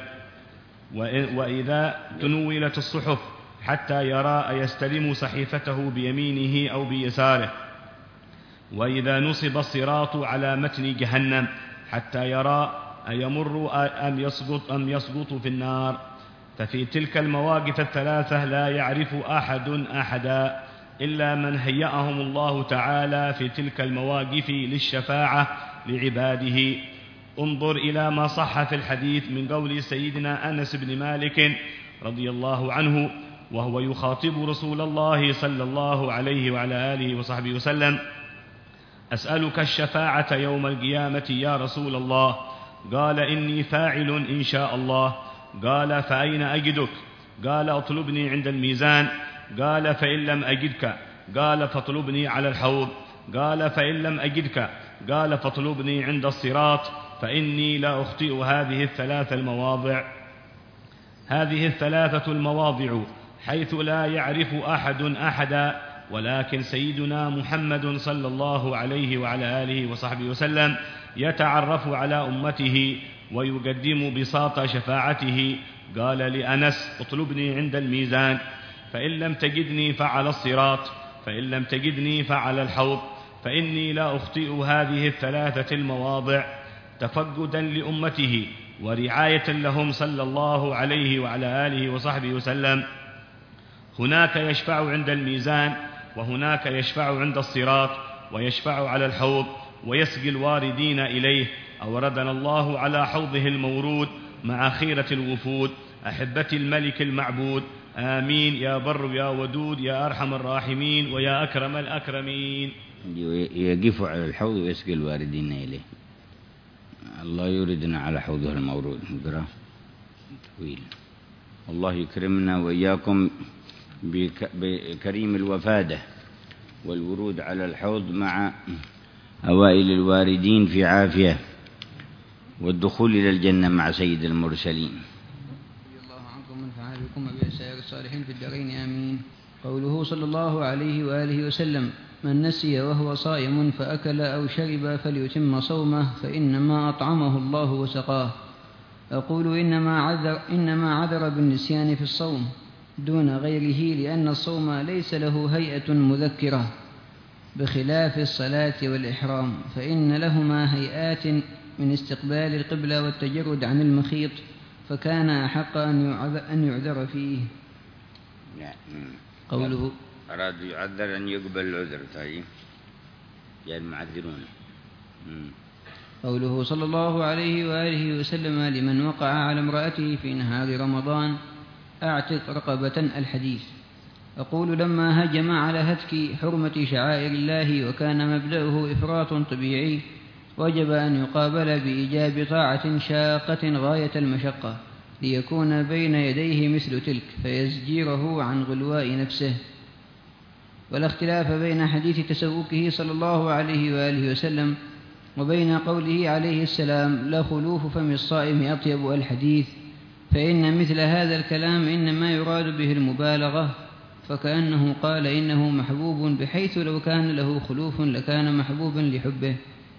A: وإذا تنولت الصحف حتى يرى أيستلم صحيفته بيمينه أو بيساره، وإذا نصب الصراط على متن جهنم حتى يرى أيمر أم يسقط أم يسقط في النار. ففي تلك المواقف الثلاثة لا يعرف أحد أحدا إلا من هيأهم الله تعالى في تلك المواقف للشفاعة لعباده. انظر إلى ما صح في الحديث من قول سيدنا أنس بن مالك رضي الله عنه وهو يخاطب رسول الله صلى الله عليه وعلى آله وصحبه وسلم: أسألك الشفاعة يوم القيامة يا رسول الله، قال إني فاعل إن شاء الله. قال فأين أجدك؟ قال اطلبني عند الميزان. قال فإن لم أجدك؟ قال فاطلبني على الحوض. قال فإن لم أجدك؟ قال فاطلبني عند الصراط، فإني لا أخطئ هذه الثلاث المواضع. هذه الثلاثة المواضع حيث لا يعرف أحد أحدا، ولكن سيدنا محمد صلى الله عليه وعلى آله وصحبه وسلم يتعرف على أمته ويقدم بساط شفاعته. قال لأنس اطلبني عند الميزان، فإن لم تجدني فعلى الصراط، فإن لم تجدني فعلى الحوض، فإني لا أخطئ هذه الثلاثة المواضع تفقدا لأمته ورعاية لهم صلى الله عليه وعلى آله وصحبه وسلم. هناك يشفع عند الميزان، وهناك يشفع عند الصراط، ويشفع على الحوض، ويسقي الواردين إليه. أوردنا الله على حوضه المورود مع خيرة الوفود أحبة الملك المعبود. آمين يا بر يا ودود يا أرحم الراحمين ويا أكرم الأكرمين.
C: يقف على الحوض ويسقي الواردين إليه. الله يردنا على حوضه المورود. طويل. الله يكرمنا وإياكم بكريم الوفادة والورود على الحوض مع أوائل الواردين في عافية، والدخول إلى الجنة مع سيد المرسلين.
G: رضي الله عنكم ونفعنا بكم وبسائر الصالحين في الدارين آمين. قوله صلى الله عليه وآله وسلم: من نسي وهو صائم فأكل أو شرب فليتم صومه، فإنما أطعمه الله وسقاه. أقول إنما عذر, إنما عذر بالنسيان في الصوم دون غيره، لأن الصوم ليس له هيئة مذكرة بخلاف الصلاة والإحرام، فإن لهما هيئات من استقبال القبلة والتجرد عن المخيط، فكان أحق أن يعذر فيه. قوله
C: أراد يعذر أن يقبل العذر. طيب يا المعذرون.
G: قوله صلى الله عليه وآله وسلم: لمن وقع على امرأته في نهار رمضان أعتق رقبة. الحديث. أقول لما هجم على هتك حرمة شعائر الله وكان مبدأه إفراط طبيعي، وجب أن يقابل بإيجاب طاعة شاقة غاية المشقة ليكون بين يديه مثل تلك فيزجيره عن غلواء نفسه. ولا اختلاف بين حديث تسوكه صلى الله عليه وآله وسلم وبين قوله عليه السلام: لا خلوف فم الصائم أطيب. الحديث. فإن مثل هذا الكلام إنما يراد به المبالغة، فكأنه قال إنه محبوب، بحيث لو كان له خلوف لكان محبوبا لحبه.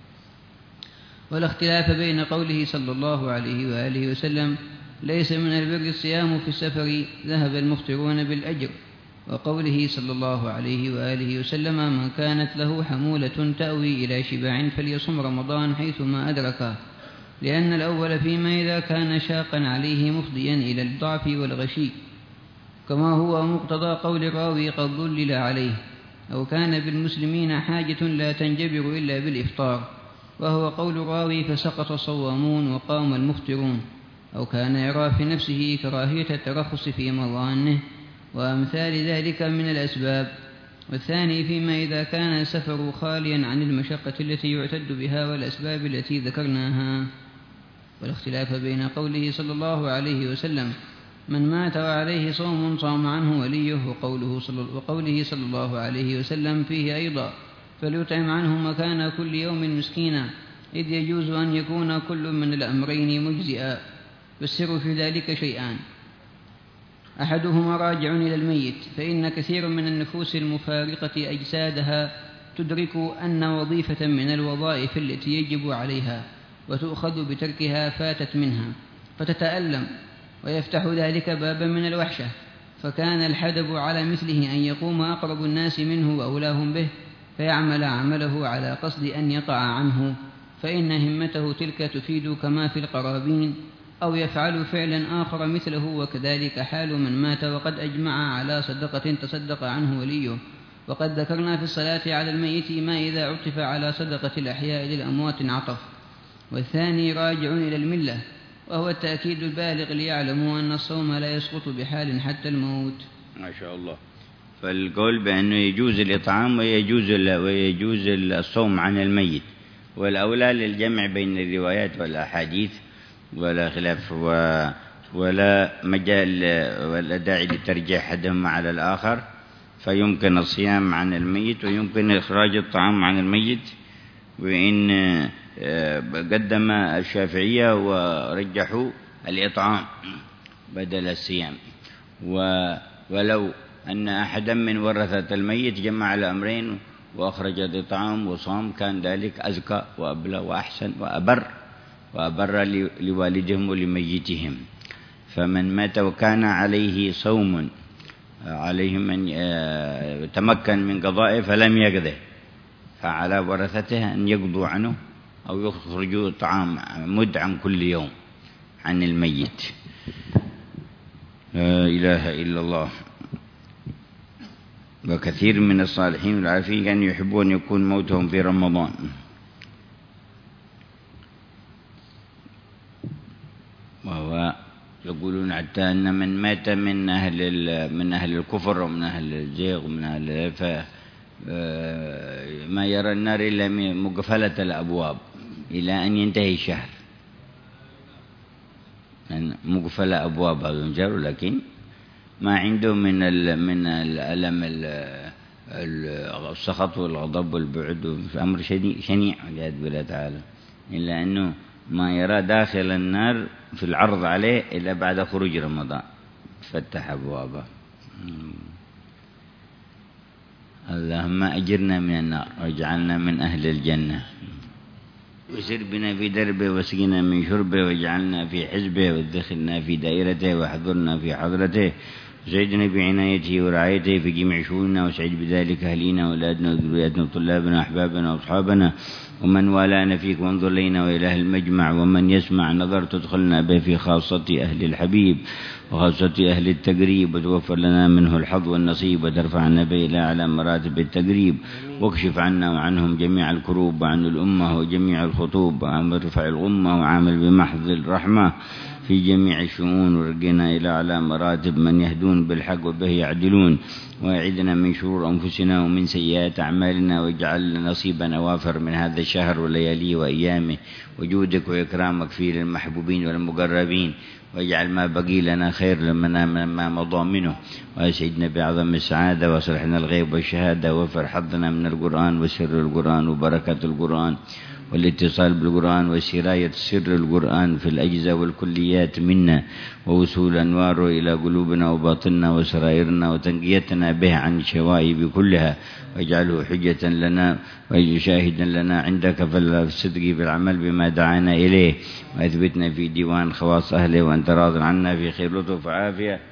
G: ولا اختلاف بين قوله صلى الله عليه وآله وسلم: ليس من البر الصيام في السفر، ذهب المفطرون بالأجر، وقوله صلى الله عليه وآله وسلم: من كانت له حمولة تأوي إلى شباع فليصم رمضان حيثما أدركه، لأن الأول فيما إذا كان شاقا عليه مفضيا إلى الضعف والغشي، كما هو مقتضى قول الراوي: قد ظلل عليه، أو كان بالمسلمين حاجة لا تنجبر إلا بالإفطار، وهو قول الراوي: فسقط الصوامون وقام المفطرون، أو كان يرى في نفسه كراهية الترخص في مظانه، وأمثال ذلك من الأسباب. والثاني فيما إذا كان السفر خاليا عن المشقة التي يعتد بها والأسباب التي ذكرناها. والاختلاف بين قوله صلى الله عليه وسلم: من مات وعليه صوم صام عنه وليه، وقوله صلى, وقوله صلى الله عليه وسلم فيه أيضا: فليطعم عنه مكان كل يوم مسكينا، إذ يجوز أن يكون كل من الأمرين مجزئا. والسر في ذلك شيئان: أحدهما راجع إلى الميت، فإن كثير من النفوس المفارقة أجسادها تدرك أن وظيفة من الوظائف التي يجب عليها وتؤخذ بتركها فاتت منها، فتتألم، ويفتح ذلك بابا من الوحشة، فكان الحدب على مثله أن يقوم أقرب الناس منه وأولاهم به فيعمل عمله على قصد أن يقع عنه، فإن همته تلك تفيد كما في القرابين، أو يفعل فعلا آخر مثله. وكذلك حال من مات وقد أجمع على صدقة تصدق عنه وليه. وقد ذكرنا في الصلاة على الميت ما إذا عطف على صدقة الأحياء للأموات عطف. والثاني راجع إلى الملة، وهو التأكيد البالغ ليعلموا أن الصوم لا يسقط بحال حتى الموت.
C: ما شاء الله. فالقول بأنه يجوز الإطعام ويجوز ويجوز الصوم عن الميت، والأولى للجمع بين الروايات والأحاديث ولا خلاف ولا مجال ولا داعي لترجيح أحدهما على الآخر، فيمكن الصيام عن الميت ويمكن إخراج الطعام عن الميت. وإن قدم الشافعية ورجحوا الإطعام بدل الصيام، ولو أن أحدا من ورثة الميت جمع الأمرين وأخرج الإطعام وصام كان ذلك أزكى وأبلى وأحسن وأبر وأبر لوالدهم ولميتهم. فمن مات وكان عليه صوم عليه من تمكن من قضائه فلم يقضه، فعلى ورثته أن يقضوا عنه أو يخرجوا طعام مد عن كل يوم عن الميت. لا إله إلا الله. وكثير من الصالحين والعارفين كانوا يحبون يكون موتهم في رمضان. وهو يقولون حتى أن من مات من أهل من أهل الكفر ومن أهل الزيغ ومن أهل ف ما يرى النار إلا مقفلة الأبواب إلى أن ينتهي الشهر، مقفلة أبواب الجر، لكن ما عنده من ال من الألم السخط والغضب والبعد، في أمر شنيع والعياذ بالله تعالى، إلا أنه ما يرى داخل النار في العرض عليه إلا بعد خروج رمضان فتح أبوابه. اللهم أجرنا من النار واجعلنا من أهل الجنة، وسر بنا في دربه واسقنا من شربه واجعلنا في حزبه وادخلنا في دائرته واحضرنا في حضرته وسعدنا بعنايته ورعايته في جميع شؤوننا، وسعد بذلك أهلينا وأولادنا وذرياتنا وطلابنا وأحبابنا وأصحابنا ومن والانا فيك، وانظر لنا وإله المجمع ومن يسمع نظر تدخلنا به في خاصة أهل الحبيب وخاصة أهل التقريب، وتوفر لنا منه الحظ والنصيب وترفعنا به إلى أعلى مراتب التقريب، واكشف عنا وعنهم جميع الكروب وعن الأمة وجميع الخطوب، وارفع الغمة وعامل بمحض الرحمة في جميع الشؤون، ورقنا إلى أعلى مراتب من يهدون بالحق وبه يعدلون، وأعذنا من شرور أنفسنا ومن سيئات أعمالنا، واجعل نصيبنا وافر من هذا الشهر ولياليه وأيامه، وجودك وإكرامك فيه للمحبوبين والمقربين، واجعل ما بقي لنا خير لمنا ما مضى منه، وأسعدنا بعظم السعادة، واصلحنا الغيب والشهادة، وافر حظنا من القرآن وسر القرآن وبركة القرآن والاتصال بالقرآن وسراية سر القرآن في الأجزاء والكليات منا، ووصول أنواره إلى قلوبنا وباطننا وسرائرنا، وتنقيتنا به عن الشوائب كلها، واجعله حجة لنا وشاهدا لنا عندك في الصدق في العمل بما دعانا إليه، وأثبتنا في ديوان خواص أهله، وأنت راض عنا في خير لطف وعافية،